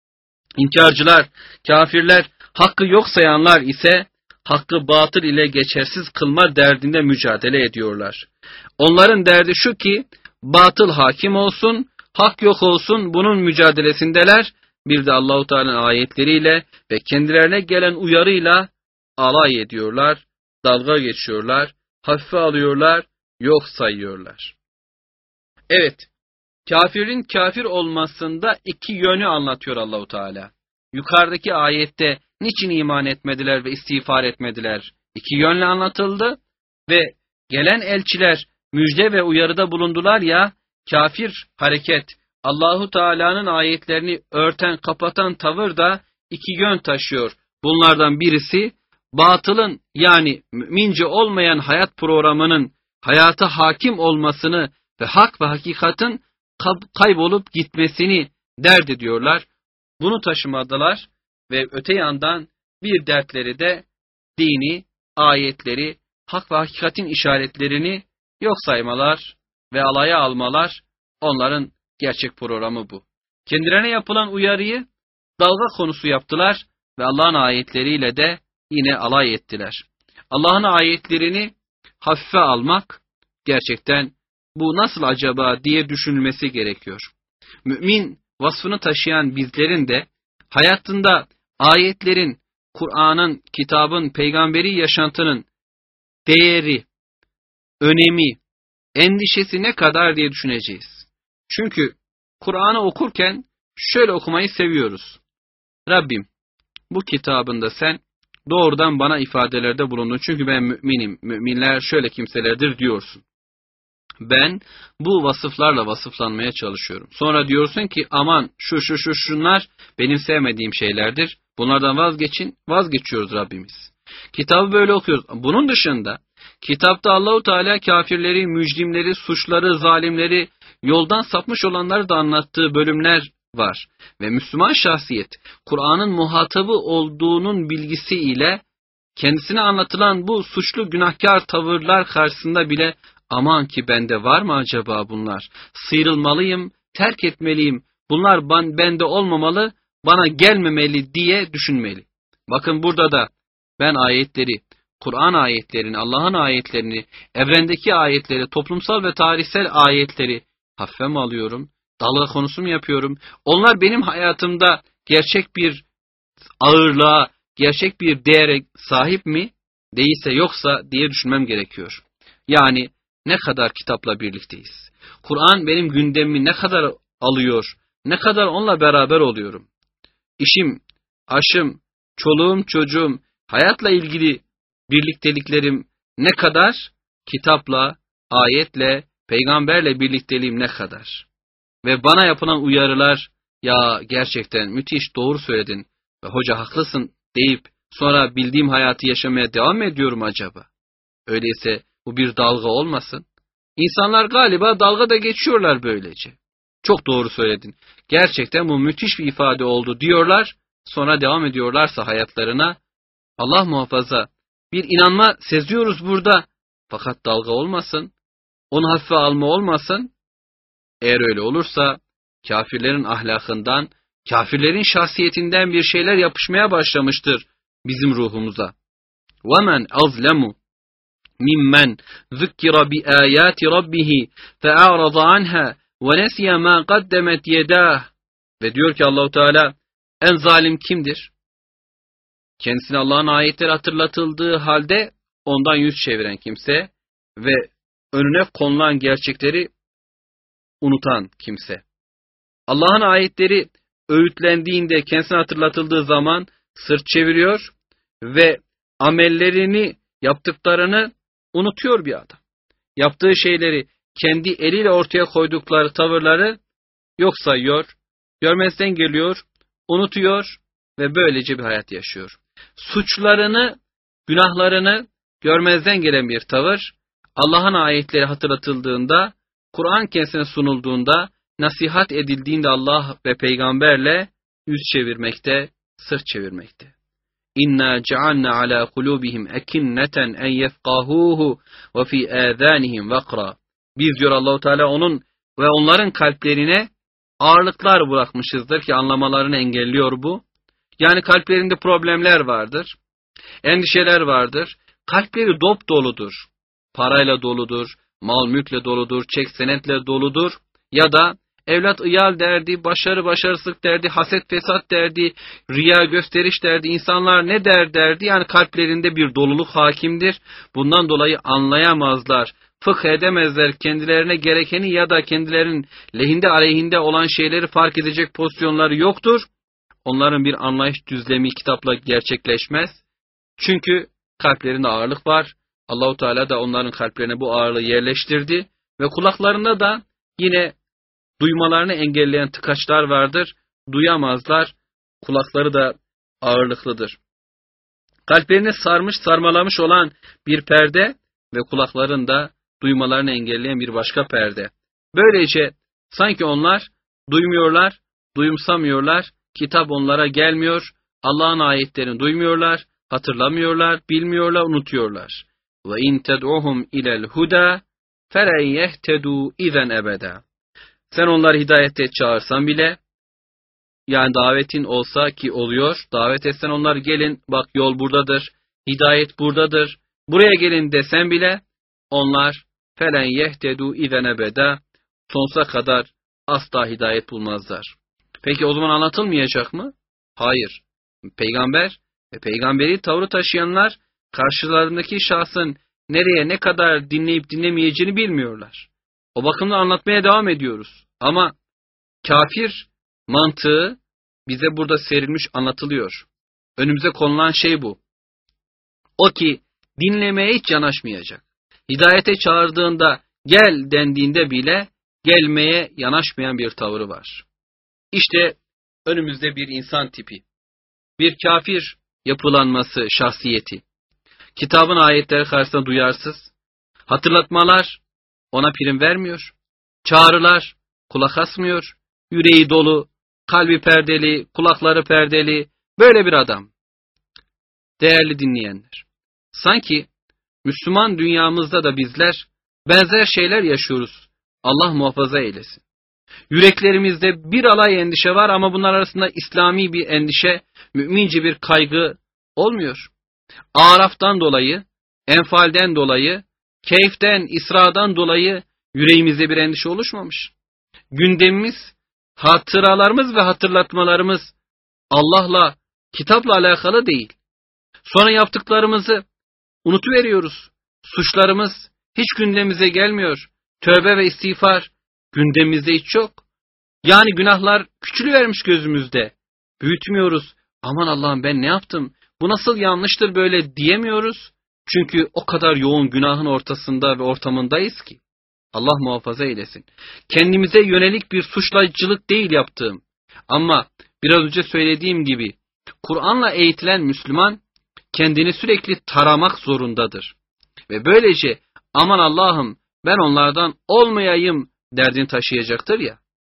inkarcılar, kafirler, hakkı yok sayanlar ise hakkı batıl ile geçersiz kılma derdinde mücadele ediyorlar. Onların derdi şu ki, batıl hakim olsun, hak yok olsun, bunun mücadelesindeler. Bir de Allahu Teala'nın ayetleriyle ve kendilerine gelen uyarıyla alay ediyorlar, dalga geçiyorlar, hafife alıyorlar, yok sayıyorlar. Evet, kafirin kafir olmasında iki yönü anlatıyor Allahu Teala. Yukarıdaki ayette niçin iman etmediler ve istiğfar etmediler? İki yönle anlatıldı ve gelen elçiler müjde ve uyarıda bulundular ya, kafir hareket, Allahu Teala'nın ayetlerini örten, kapatan tavır da iki yön taşıyor. Bunlardan birisi batılın, yani mümince olmayan hayat programının hayata hakim olmasını ve hak ve hakikatin kaybolup gitmesini dert ediyorlar. Bunu taşımadılar ve öte yandan bir dertleri de dini, ayetleri, hak ve hakikatin işaretlerini yok saymalar ve alaya almalar. Onların gerçek programı bu. Kendilerine yapılan uyarıyı dalga konusu yaptılar ve Allah'ın ayetleriyle de yine alay ettiler. Allah'ın ayetlerini hafife almak gerçekten bu nasıl acaba diye düşünülmesi gerekiyor. Mümin vasfını taşıyan bizlerin de hayatında ayetlerin, Kur'an'ın, kitabın, peygamberi yaşantının değeri, önemi, endişesi ne kadar diye düşüneceğiz. Çünkü Kur'an'ı okurken şöyle okumayı seviyoruz. Rabbim, bu kitabında sen doğrudan bana ifadelerde bulundun. Çünkü ben müminim, müminler şöyle kimselerdir diyorsun. Ben bu vasıflarla vasıflanmaya çalışıyorum. Sonra diyorsun ki aman şu şu şu şunlar benim sevmediğim şeylerdir. Bunlardan vazgeçin, vazgeçiyoruz Rabbimiz. Kitabı böyle okuyoruz. Bunun dışında kitapta Allahu Teala kafirleri, mücrimleri, suçları, zalimleri, yoldan sapmış olanları da anlattığı bölümler var. Ve Müslüman şahsiyet, Kur'an'ın muhatabı olduğunun bilgisiyle kendisine anlatılan bu suçlu günahkar tavırlar karşısında bile aman ki bende var mı acaba bunlar? Sıyrılmalıyım, terk etmeliyim, bunlar ben, bende olmamalı, bana gelmemeli diye düşünmeli. Bakın burada da ben ayetleri, Kur'an ayetlerini, Allah'ın ayetlerini, evrendeki ayetleri, toplumsal ve tarihsel ayetleri hafife mi alıyorum? Dalga konusu mu yapıyorum? Onlar benim hayatımda gerçek bir ağırlığa, gerçek bir değere sahip mi? Değilse yoksa diye düşünmem gerekiyor. Yani ne kadar kitapla birlikteyiz? Kur'an benim gündemimi ne kadar alıyor? Ne kadar onunla beraber oluyorum? İşim, aşım, çoluğum, çocuğum, hayatla ilgili birlikteliklerim ne kadar? Kitapla, ayetle, peygamberle birlikteliğim ne kadar? Ve bana yapılan uyarılar, ya gerçekten müthiş doğru söyledin ve hoca haklısın deyip sonra bildiğim hayatı yaşamaya devam mı ediyorum acaba? Öyleyse bu bir dalga olmasın. İnsanlar galiba dalga da geçiyorlar böylece. Çok doğru söyledin. Gerçekten bu müthiş bir ifade oldu diyorlar. Sonra devam ediyorlarsa hayatlarına, Allah muhafaza, bir inanma seziyoruz burada. Fakat dalga olmasın. Onu hafife alma olmasın. Eğer öyle olursa kafirlerin ahlakından, kafirlerin şahsiyetinden bir şeyler yapışmaya başlamıştır bizim ruhumuza. وَمَنْ أَظْلَمُ مِمَّنْ ذُكِّرَ بِآيَاتِ رَبِّهِ فَأَعْرَضَ عَنْهَا وَنَسِيَ مَا قَدَّمَتْ يَدَاهُ. Ve diyor ki Allahu Teala, en zalim kimdir? Kendisine Allah'ın ayetleri hatırlatıldığı halde ondan yüz çeviren kimse ve önüne konulan gerçekleri unutan kimse. Allah'ın ayetleri öğütlendiğinde, kendisine hatırlatıldığı zaman sırt çeviriyor ve amellerini, yaptıklarını unutuyor bir adam. Yaptığı şeyleri, kendi eliyle ortaya koydukları tavırları yok sayıyor, görmezden geliyor, unutuyor ve böylece bir hayat yaşıyor. Suçlarını, günahlarını görmezden gelen bir tavır, Allah'ın ayetleri hatırlatıldığında, Kur'an kendisine sunulduğunda, nasihat edildiğinde Allah ve peygamberle yüz çevirmekte, sırt çevirmekte. İnna cealna ala kulubihim ekinneten en yefqahuhu ve fi azanihim vakra. Biz diyor Allahu Teala onun ve onların kalplerine ağırlıklar bırakmışızdır ki anlamalarını engelliyor bu. Yani kalplerinde problemler vardır, endişeler vardır, kalpleri dop doludur, parayla doludur, mal mülkle doludur, çek senetle doludur ya da evlat iyal derdi, başarı başarısızlık derdi, haset fesat derdi, riya gösteriş derdi, insanlar ne der derdi. Yani kalplerinde bir doluluk hakimdir. Bundan dolayı anlayamazlar, fıkh edemezler, kendilerine gerekeni ya da kendilerinin lehinde aleyhinde olan şeyleri fark edecek pozisyonları yoktur. Onların bir anlayış düzlemi kitapla gerçekleşmez. Çünkü kalplerinde ağırlık var. Allahu Teala da onların kalplerine bu ağırlığı yerleştirdi ve kulaklarında da yine duymalarını engelleyen tıkaçlar vardır. Duyamazlar. Kulakları da ağırlıklıdır. Kalplerini sarmış, sarmalamış olan bir perde ve kulaklarında duymalarını engelleyen bir başka perde. Böylece sanki onlar duymuyorlar, duyumsamıyorlar, kitap onlara gelmiyor, Allah'ın ayetlerini duymuyorlar, hatırlamıyorlar, bilmiyorlar, unutuyorlar. Ve in ted'uhum ilel huda felen yehtedu izen ebeda. Sen onları hidayete çağırsan bile, yani davetin olsa ki oluyor, davet etsen onlar gelin, bak yol buradadır, hidayet buradadır, buraya gelin desen bile onlar felen yehtedu izen ebeda, sonsuza kadar asla hidayet bulmazlar. Peki o zaman anlatılmayacak mı? Hayır. Peygamber ve peygamberi tavrı taşıyanlar karşılarındaki şahsın nereye ne kadar dinleyip dinlemeyeceğini bilmiyorlar. O bakımdan anlatmaya devam ediyoruz. Ama kafir mantığı bize burada serilmiş, anlatılıyor. Önümüze konulan şey bu. O ki dinlemeye hiç yanaşmayacak. Hidayete çağırdığında gel dendiğinde bile gelmeye yanaşmayan bir tavrı var. İşte önümüzde bir insan tipi. Bir kafir yapılanması, şahsiyeti. Kitabın ayetleri karşısında duyarsız. Hatırlatmalar ona prim vermiyor. Çağrılar kulak asmıyor. Yüreği dolu, kalbi perdeli, kulakları perdeli. Böyle bir adam. Değerli dinleyenler. Sanki Müslüman dünyamızda da bizler benzer şeyler yaşıyoruz. Allah muhafaza eylesin. Yüreklerimizde bir alay endişe var ama bunlar arasında İslami bir endişe, mümince bir kaygı olmuyor. Araf'tan dolayı, Enfal'den dolayı, Keyf'ten, İsra'dan dolayı yüreğimizde bir endişe oluşmamış. Gündemimiz, hatıralarımız ve hatırlatmalarımız Allah'la, kitapla alakalı değil. Sonra yaptıklarımızı unutuveriyoruz. Suçlarımız hiç gündemimize gelmiyor. Tövbe ve istiğfar gündemimizde hiç yok. Yani günahlar küçülüvermiş gözümüzde. Büyütmüyoruz. Aman Allah'ım ben ne yaptım? Bu nasıl yanlıştır böyle diyemiyoruz. Çünkü o kadar yoğun günahın ortasında ve ortamındayız ki. Allah muhafaza eylesin. Kendimize yönelik bir suçlayıcılık değil yaptığım. Ama biraz önce söylediğim gibi Kur'an'la eğitilen Müslüman kendini sürekli taramak zorundadır. Ve böylece aman Allah'ım ben onlardan olmayayım derdini taşıyacaktır ya.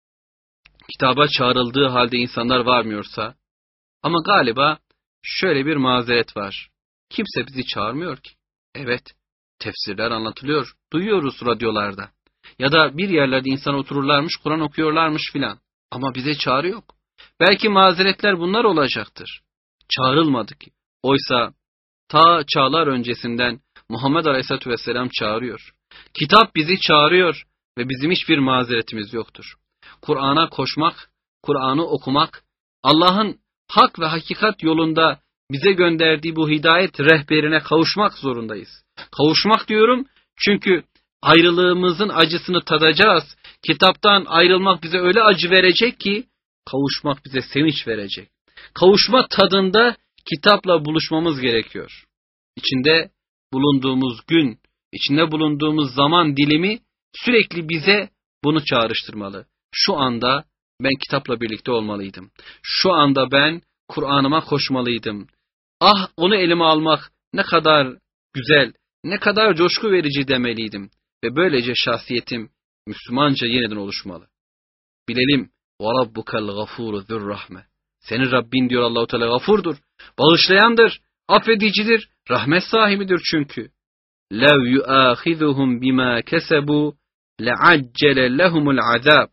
Kitaba çağrıldığı halde insanlar varmıyorsa, ama galiba şöyle bir mazeret var. Kimse bizi çağırmıyor ki. Evet, tefsirler anlatılıyor, duyuyoruz radyolarda. Ya da bir yerlerde insan otururlarmış, Kur'an okuyorlarmış filan. Ama bize çağrı yok. Belki mazeretler bunlar olacaktır. Çağrılmadı ki. Oysa ta çağlar öncesinden Muhammed Aleyhisselatü Vesselam çağırıyor. Kitap bizi çağırıyor ve bizim hiçbir mazeretimiz yoktur. Kur'an'a koşmak, Kur'an'ı okumak, Allah'ın hak ve hakikat yolunda bize gönderdiği bu hidayet rehberine kavuşmak zorundayız. Kavuşmak diyorum çünkü ayrılığımızın acısını tadacağız. Kitaptan ayrılmak bize öyle acı verecek ki kavuşmak bize sevinç verecek. Kavuşma tadında kitapla buluşmamız gerekiyor. İçinde bulunduğumuz gün, içinde bulunduğumuz zaman dilimi sürekli bize bunu çağrıştırmalı. Şu anda ben kitapla birlikte olmalıydım. Şu anda ben Kur'an'ıma koşmalıydım. Ah onu elime almak ne kadar güzel, ne kadar coşku verici demeliydim. Ve böylece şahsiyetim Müslümanca yeniden oluşmalı. Bilelim وَرَبُّكَ الْغَفُورُ ذُرْ رَحْمَةِ Senin Rabbin diyor Allah-u Teala gafurdur, bağışlayandır, affedicidir, rahmet sahibidir çünkü. لَوْ يُؤَاخِذُهُمْ بِمَا كَسَبُوا لَعَجَّلَ لَهُمُ الْعَذَابِ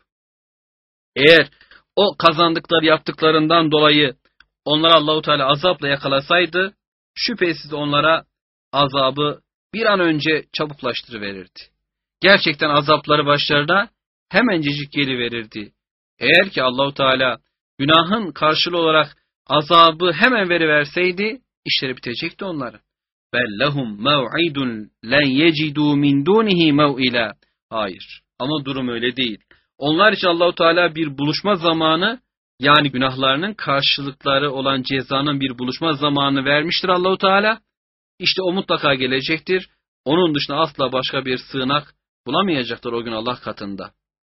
Eğer o kazandıkları yaptıklarından dolayı onlara Allah-u Teala azapla yakalasaydı, şüphesiz onlara azabı bir an önce çabuklaştırıverirdi. Gerçekten azapları başlarına hemencecik geliverirdi. Eğer ki Allah-u Teala günahın karşılığı olarak azabı hemen veriverseydi, işleri bitecekti onların. بَلْلَهُمْ مَوْعِدٌ لَنْ يَجِدُوا مِنْ دُونِهِ مَوْئِلًا Hayır. Ama durum öyle değil. Onlar için Allah-u Teala bir buluşma zamanı, yani günahlarının karşılıkları olan cezanın bir buluşma zamanı vermiştir Allah-u Teala. İşte o mutlaka gelecektir. Onun dışında asla başka bir sığınak bulamayacaktır o gün Allah katında.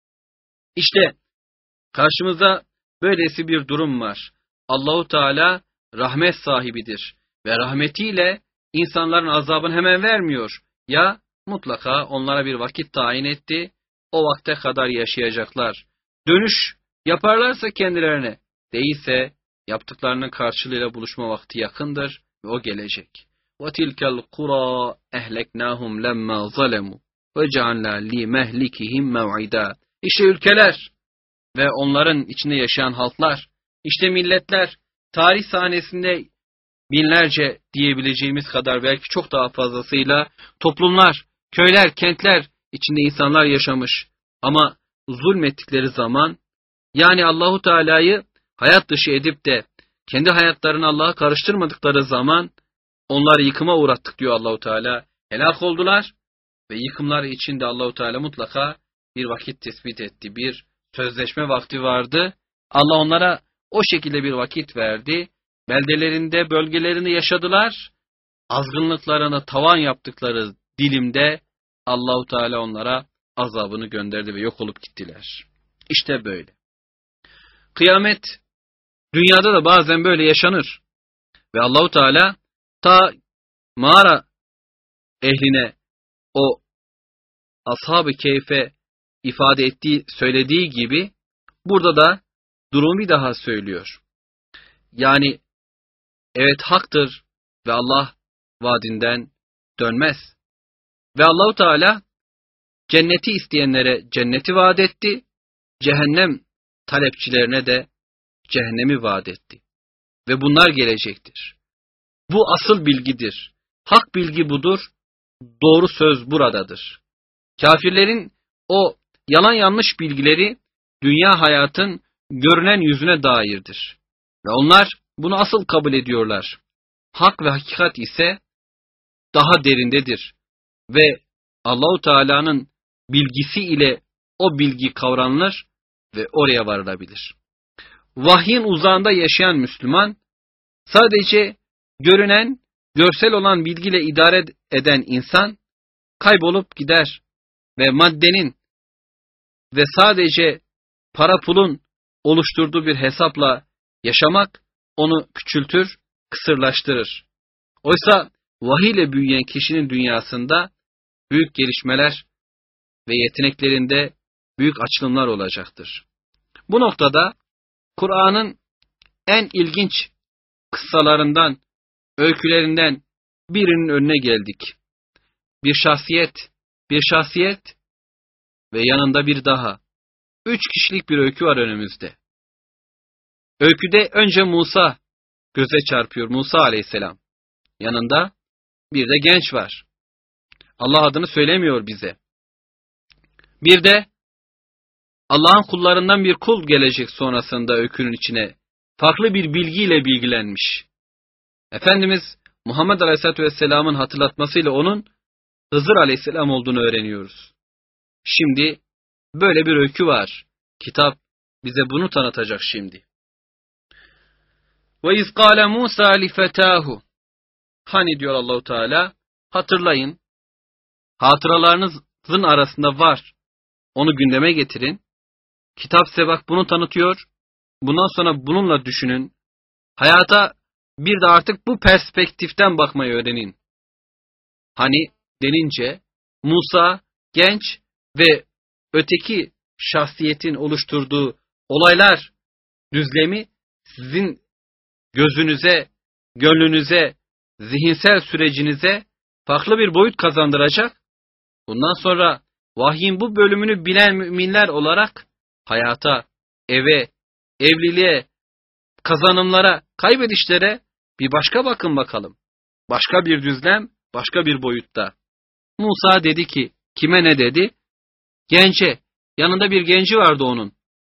İşte karşımıza böylesi bir durum var. Allah-u Teala rahmet sahibidir ve rahmetiyle insanların azabını hemen vermiyor. Ya mutlaka onlara bir vakit tayin etti. O vakte kadar yaşayacaklar. Dönüş yaparlarsa kendilerine, değilse yaptıklarının karşılığıyla buluşma vakti yakındır ve o gelecek. وَتِلْكَ الْقُرَى اَهْلَكْنَاهُمْ لَمَّا ظَلَمُوا وَجَعَلْنَا لِمَهْلِكِهِمْ مَوْعِدًا İşte ülkeler ve onların içinde yaşayan halklar, işte milletler, tarih sahnesinde binlerce diyebileceğimiz kadar, belki çok daha fazlasıyla toplumlar, köyler, kentler içinde insanlar yaşamış. Ama zulmettikleri zaman, yani Allahu Teala'yı hayat dışı edip de kendi hayatlarını Allah'a karıştırmadıkları zaman onları yıkıma uğrattık diyor Allahu Teala. Helak oldular ve yıkımları içinde Allahu Teala mutlaka bir vakit tespit etti. Bir sözleşme vakti vardı. Allah onlara o şekilde bir vakit verdi. Beldelerinde, bölgelerinde yaşadılar. Azgınlıklarını tavan yaptıkları dilimde Allahu Teala onlara azabını gönderdi ve yok olup gittiler. İşte böyle. Kıyamet dünyada da bazen böyle yaşanır. Ve Allahu Teala ta mağara ehline, o ashab-ı keyfe ifade ettiği, söylediği gibi burada da durumu bir daha söylüyor. Yani evet haktır ve Allah vaadinden dönmez. Ve Allahu Teala cenneti isteyenlere cenneti vaat etti, cehennem talepçilerine de cehennemi vaat etti. Ve bunlar gelecektir. Bu asıl bilgidir. Hak bilgi budur. Doğru söz buradadır. Kafirlerin o yalan yanlış bilgileri dünya hayatın görünen yüzüne dairdir. Ve onlar bunu asıl kabul ediyorlar. Hak ve hakikat ise daha derindedir. Ve Allahu Teala'nın bilgisi ile o bilgi kavranılır ve oraya varılabilir. Vahyin uzağında yaşayan Müslüman, sadece görünen, görsel olan bilgiyle idare eden insan kaybolup gider ve maddenin ve sadece para pulun oluşturduğu bir hesapla yaşamak onu küçültür, kısırlaştırır. Oysa vahiy ile büyüyen kişinin dünyasında büyük gelişmeler ve yeteneklerinde büyük açılımlar olacaktır. Bu noktada Kur'an'ın en ilginç kıssalarından, öykülerinden birinin önüne geldik. Bir şahsiyet, bir şahsiyet ve yanında bir daha. Üç kişilik bir öykü var önümüzde. Öyküde önce Musa göze çarpıyor, Musa aleyhisselam. Yanında bir de genç var. Allah adını söylemiyor bize. Bir de Allah'ın kullarından bir kul gelecek sonrasında öykünün içine. Farklı bir bilgiyle bilgilenmiş. Efendimiz Muhammed Aleyhisselatü Vesselam'ın hatırlatmasıyla onun Hızır Aleyhisselam olduğunu öğreniyoruz. Şimdi böyle bir öykü var. Kitap bize bunu tanıtacak şimdi. Ve iz kâle Musa li fetâhu. Hani diyor Allahu Teala, hatırlayın. Hatıralarınızın arasında var. Onu gündeme getirin. Kitap size bak bunu tanıtıyor. Bundan sonra bununla düşünün. Hayata bir de artık bu perspektiften bakmayı öğrenin. Hani denince Musa genç ve öteki şahsiyetin oluşturduğu olaylar düzlemi sizin gözünüze, gönlünüze, zihinsel sürecinize farklı bir boyut kazandıracak. Bundan sonra vahyin bu bölümünü bilen müminler olarak hayata, eve, evliliğe, kazanımlara, kaybedişlere bir başka bakın bakalım. Başka bir düzlem, başka bir boyutta. Musa dedi ki, kime ne dedi? Gence, yanında bir genci vardı onun.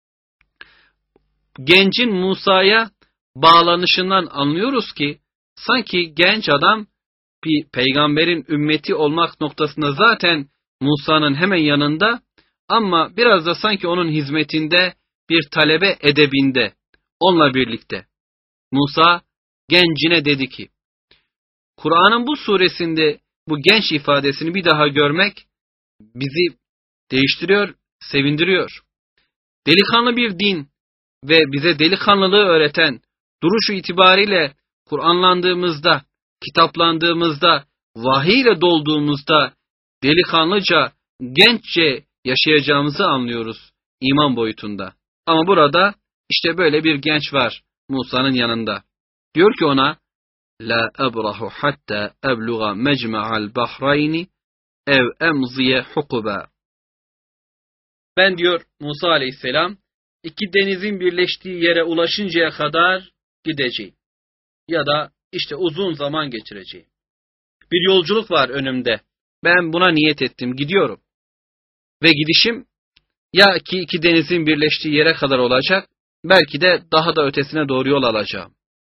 Gencin Musa'ya bağlanışından anlıyoruz ki, sanki genç adam bir peygamberin ümmeti olmak noktasında zaten Musa'nın hemen yanında, ama biraz da sanki onun hizmetinde, bir talebe edebinde, onunla birlikte. Musa gencine dedi ki, Kur'an'ın bu suresinde bu genç ifadesini bir daha görmek bizi değiştiriyor, sevindiriyor. Delikanlı bir din ve bize delikanlılığı öğreten duruşu itibariyle Kur'anlandığımızda, kitaplandığımızda, vahiy ile dolduğumuzda delikanlıca, genççe yaşayacağımızı anlıyoruz iman boyutunda. Ama burada işte böyle bir genç var Musa'nın yanında. Diyor ki ona, La ebrahu hatta ebluğa mecma'al bahrayni ev emziye hukuba. Ben diyor Musa aleyhisselam, iki denizin birleştiği yere ulaşıncaya kadar gideceğim. Ya da İşte uzun zaman geçireceğim. Bir yolculuk var önümde. Ben buna niyet ettim, gidiyorum. Ve gidişim ya ki iki denizin birleştiği yere kadar olacak, belki de daha da ötesine doğru yol alacağım.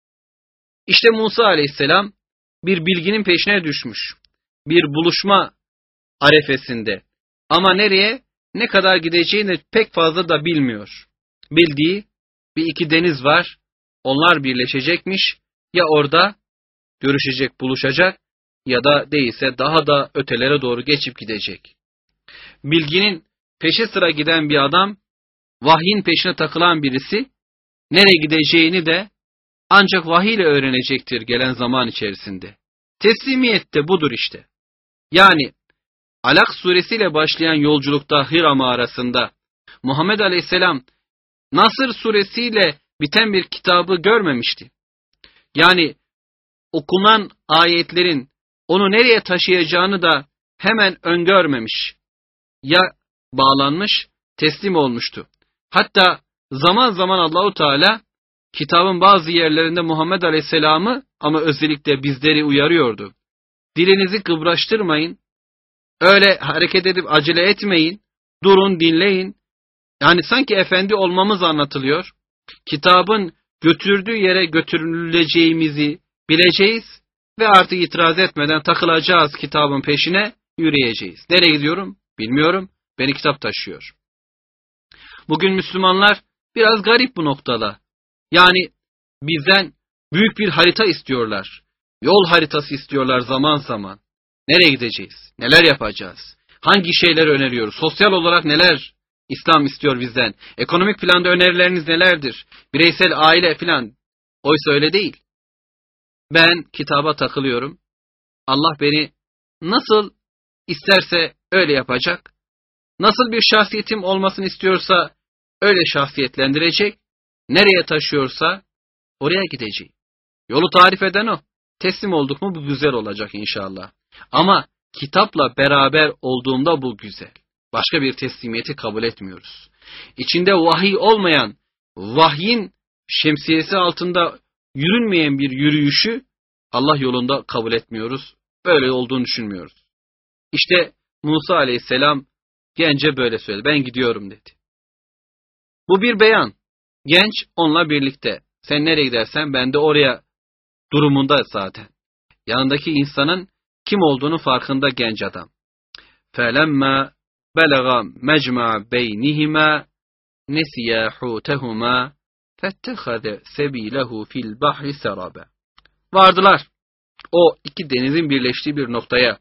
İşte Musa aleyhisselam bir bilginin peşine düşmüş. Bir buluşma arefesinde. Ama nereye, ne kadar gideceğini pek fazla da bilmiyor. Bildiği bir iki deniz var, onlar birleşecekmiş, ya orada görüşecek, buluşacak ya da değilse daha da ötelere doğru geçip gidecek. Bilginin peşi sıra giden bir adam, vahyin peşine takılan birisi, nereye gideceğini de ancak vahiy ile öğrenecektir gelen zaman içerisinde. Teslimiyet de budur işte. Yani Alak suresiyle başlayan yolculukta Hira mağarasında Muhammed Aleyhisselam Nasr suresiyle biten bir kitabı görmemişti. Yani okunan ayetlerin onu nereye taşıyacağını da hemen öngörmemiş. Ya bağlanmış, teslim olmuştu. Hatta zaman zaman Allahu Teala kitabın bazı yerlerinde Muhammed Aleyhisselam'ı ama özellikle bizleri uyarıyordu. Dilinizi kıbraştırmayın, öyle hareket edip acele etmeyin, durun dinleyin. Yani sanki efendi olmamız anlatılıyor. Kitabın götürdüğü yere götürüleceğimizi bileceğiz ve artık itiraz etmeden takılacağız kitabın peşine, yürüyeceğiz. Nereye gidiyorum? Bilmiyorum. Beni kitap taşıyor. Bugün Müslümanlar biraz garip bu noktada. Yani bizden büyük bir harita istiyorlar. Yol haritası istiyorlar zaman zaman. Nereye gideceğiz? Neler yapacağız? Hangi şeyleri öneriyoruz? Sosyal olarak neler İslam istiyor bizden? Ekonomik planda önerileriniz nelerdir? Bireysel aile filan. Oysa öyle değil. Ben kitaba takılıyorum. Allah beni nasıl isterse öyle yapacak. Nasıl bir şahsiyetim olmasını istiyorsa öyle şahsiyetlendirecek. Nereye taşıyorsa oraya gideceğim. Yolu tarif eden o. Teslim olduk mu bu güzel olacak inşallah. Ama kitapla beraber olduğunda bu güzel. Başka bir teslimiyeti kabul etmiyoruz. İçinde vahiy olmayan, vahyin şemsiyesi altında yürünmeyen bir yürüyüşü Allah yolunda kabul etmiyoruz. Böyle olduğunu düşünmüyoruz. İşte Musa aleyhisselam gence böyle söyledi. Ben gidiyorum dedi. Bu bir beyan. Genç onunla birlikte. Sen nereye gidersen ben de oraya durumunda zaten. Yanındaki insanın kim olduğunu farkında genç adam. فَلَمَّا بَلَغَ مَجْمَعَ بَيْنِهِمَا نَسِيَا حُوتَهُمَا فَاتَّخَذَ سَب۪يلَهُ فِي الْبَحْرِ سَرَابًا. Vardılar o iki denizin birleştiği bir noktaya.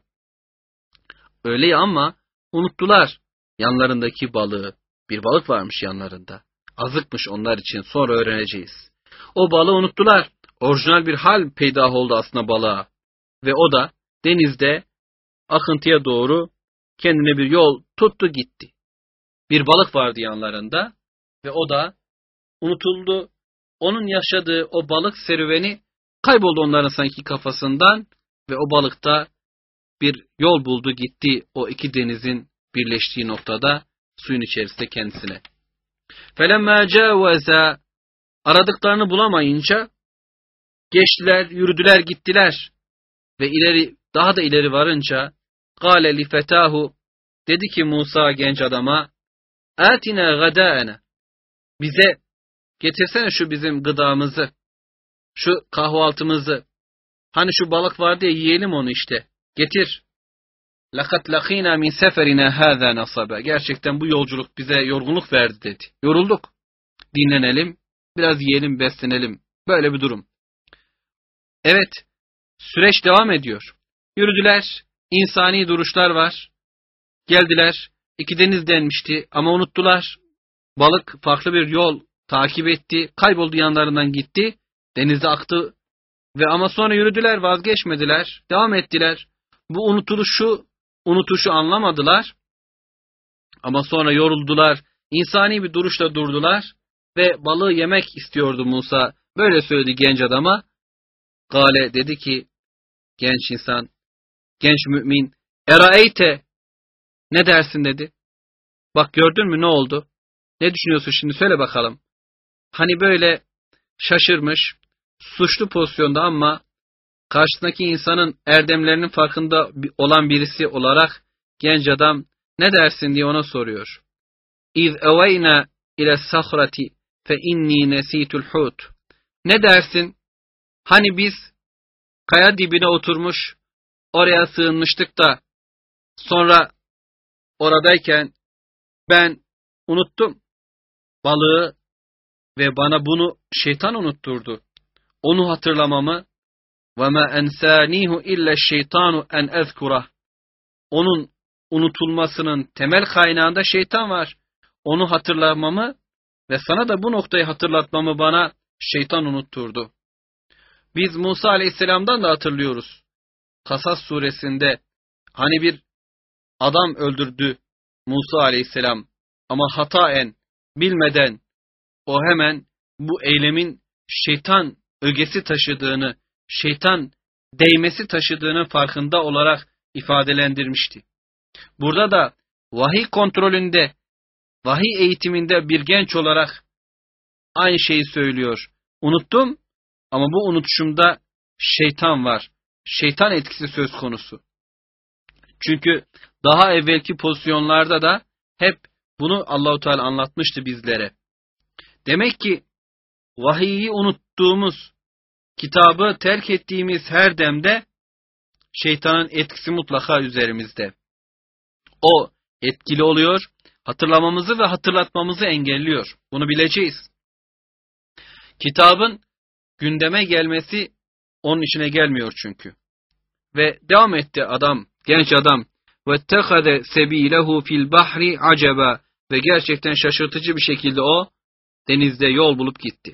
Öyle ya ama unuttular yanlarındaki balığı. Bir balık varmış yanlarında. Azıkmış onlar için, sonra öğreneceğiz. O balığı unuttular. Orijinal bir hal peydah oldu aslında balığa. Ve o da denizde akıntıya doğru kendine bir yol tuttu gitti. Bir balık vardı yanlarında ve o da unutuldu. Onun yaşadığı o balık serüveni kayboldu onların sanki kafasından ve o balıkta bir yol buldu gitti o iki denizin birleştiği noktada suyun içerisinde kendisine. فَلَمَّا جَاوَزَا aradıklarını bulamayınca geçtiler, yürüdüler, gittiler ve ileri daha da ileri varınca قَالَ لِفَتَاهُ dedi ki Musa genç adama اَتِنَا غَدَاءَنَا bize getirsene şu bizim gıdamızı, şu kahvaltımızı. Hani şu balık vardı ya yiyelim onu işte. Getir. لَقَدْ لَقِينَا مِنْ سَفَرِنَا هَذَا نَصَبًا Gerçekten bu yolculuk bize yorgunluk verdi dedi. Yorulduk. Dinlenelim, biraz yiyelim, beslenelim. Böyle bir durum. Evet, süreç devam ediyor. Yürüdüler, insani duruşlar var. Geldiler, iki deniz denmişti ama unuttular. Balık farklı bir yol takip etti, kayboldu yanlarından gitti. Denizde aktı ve ama sonra yürüdüler, vazgeçmediler, devam ettiler. Bu unutuluşu, unutuşu anlamadılar. Ama sonra yoruldular, insani bir duruşla durdular ve balığı yemek istiyordu Musa. Böyle söyledi genç adama. Gale dedi ki genç insan, genç mümin, eraeyte ne dersin dedi. Bak gördün mü ne oldu? Ne düşünüyorsun şimdi söyle bakalım. Hani böyle şaşırmış, suçlu pozisyonda ama karşısındaki insanın erdemlerinin farkında olan birisi olarak genç adam ne dersin diye ona soruyor. İz eveyna ile sahrati fe inni nesitul hut. Ne dersin? Hani biz kaya dibine oturmuş, oraya sığınmıştık da sonra oradayken ben unuttum balığı ve bana bunu şeytan unutturdu. Onu hatırlamamı ve ma ensanihu illa şeytanu en ezkurah. Onun unutulmasının temel kaynağında şeytan var. Onu hatırlamamı ve sana da bu noktayı hatırlatmamı bana şeytan unutturdu. Biz Musa Aleyhisselam'dan da hatırlıyoruz. Kasas suresinde hani bir adam öldürdü Musa Aleyhisselam ama hataen, bilmeden o hemen bu eylemin şeytan ögesi taşıdığını, şeytan değmesi taşıdığının farkında olarak ifadelendirmişti. Burada da vahiy kontrolünde, vahiy eğitiminde bir genç olarak aynı şeyi söylüyor. Unuttum ama bu unutuşumda şeytan var. Şeytan etkisi söz konusu. Çünkü daha evvelki pozisyonlarda da hep bunu Allahu Teala anlatmıştı bizlere. Demek ki vahiyi unuttuğumuz, kitabı terk ettiğimiz her demde şeytanın etkisi mutlaka üzerimizde. O etkili oluyor, hatırlamamızı ve hatırlatmamızı engelliyor. Bunu bileceğiz. Kitabın gündeme gelmesi onun işine gelmiyor çünkü. Ve devam etti adam, genç adam. وَاتَّخَذَ سَب۪يلَهُ فِي الْبَحْرِ عَجَبًا. Ve gerçekten şaşırtıcı bir şekilde o denizde yol bulup gitti.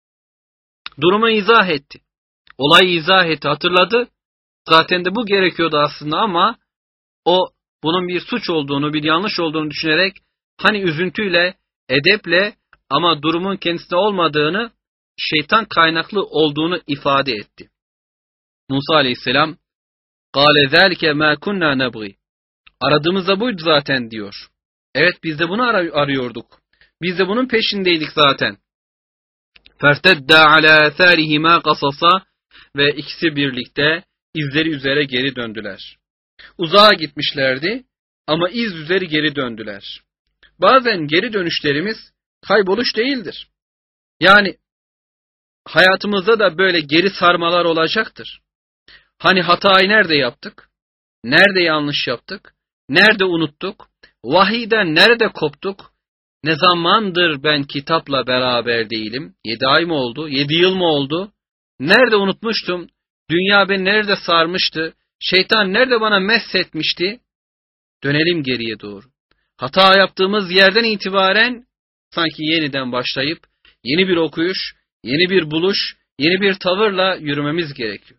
Durumu izah etti. Olayı izah etti, hatırladı. Zaten de bu gerekiyordu aslında ama o bunun bir suç olduğunu, bir yanlış olduğunu düşünerek hani üzüntüyle, edeple ama durumun kendisinde olmadığını, şeytan kaynaklı olduğunu ifade etti. Musa Aleyhisselam قَالَ ذَٰلِكَ مَا كُنَّا نَبْغِي. Aradığımız da buydu zaten diyor. Evet, biz de bunu ar- arıyorduk. Biz de bunun peşindeydik zaten. فَارْتَدَّا عَلَى ثَارِهِمَا قَصَصًا. Ve ikisi birlikte izleri üzere geri döndüler. Uzağa gitmişlerdi ama iz üzeri geri döndüler. Bazen geri dönüşlerimiz kayboluş değildir. Yani hayatımızda da böyle geri sarmalar olacaktır. Hani hatayı nerede yaptık? Nerede yanlış yaptık? Nerede unuttuk? Vahiyden nerede koptuk? Ne zamandır ben kitapla beraber değilim? Yedi ay mı oldu? Yedi yıl mı oldu? Nerede unutmuştum? Dünya beni nerede sarmıştı? Şeytan nerede bana meshetmişti? Dönelim geriye doğru. Hata yaptığımız yerden itibaren sanki yeniden başlayıp yeni bir okuyuş, yeni bir buluş, yeni bir tavırla yürümemiz gerekiyor.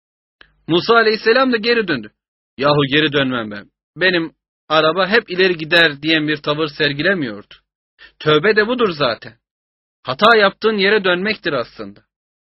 Musa Aleyhisselam da geri döndü. Yahu geri dönmem ben. Benim araba hep ileri gider diyen bir tavır sergilemiyordu. Tövbe de budur zaten. Hata yaptığın yere dönmektir aslında.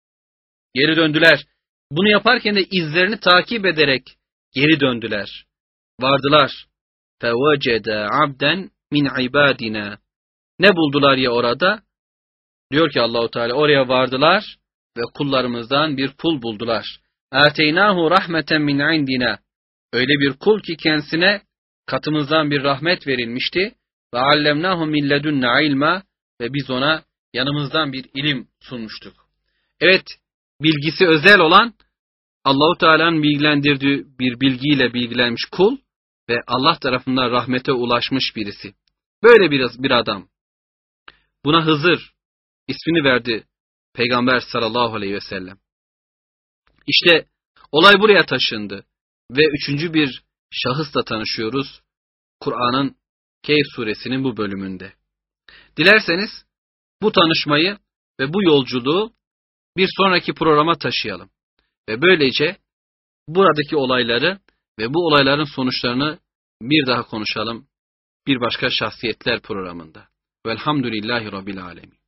Geri döndüler. Bunu yaparken de izlerini takip ederek geri döndüler. Vardılar. فَوَجَدَ عَبْدًا مِنْ عِبَادِنَا. Ne buldular ya orada? Diyor ki Allahu Teala, oraya vardılar ve kullarımızdan bir kul buldular. اَتَيْنَاهُ رَحْمَةً مِنْ عِنْدِنَا. Öyle bir kul ki kendisine katımızdan bir rahmet verilmişti. Ve allemnahu min ledunna ilma. Ve biz ona yanımızdan bir ilim sunmuştuk. Evet, bilgisi özel olan, Allahu Teala'nın bilgilendirdiği bir bilgiyle bilgilenmiş kul ve Allah tarafından rahmete ulaşmış birisi. Böyle bir, bir adam. Buna Hızır ismini verdi Peygamber sallallahu aleyhi ve sellem. İşte olay buraya taşındı ve üçüncü bir şahısla tanışıyoruz Kur'an'ın Kehf suresinin bu bölümünde. Dilerseniz bu tanışmayı ve bu yolculuğu bir sonraki programa taşıyalım. Ve böylece buradaki olayları ve bu olayların sonuçlarını bir daha konuşalım bir başka şahsiyetler programında. Velhamdülillahi Rabbil Alemin.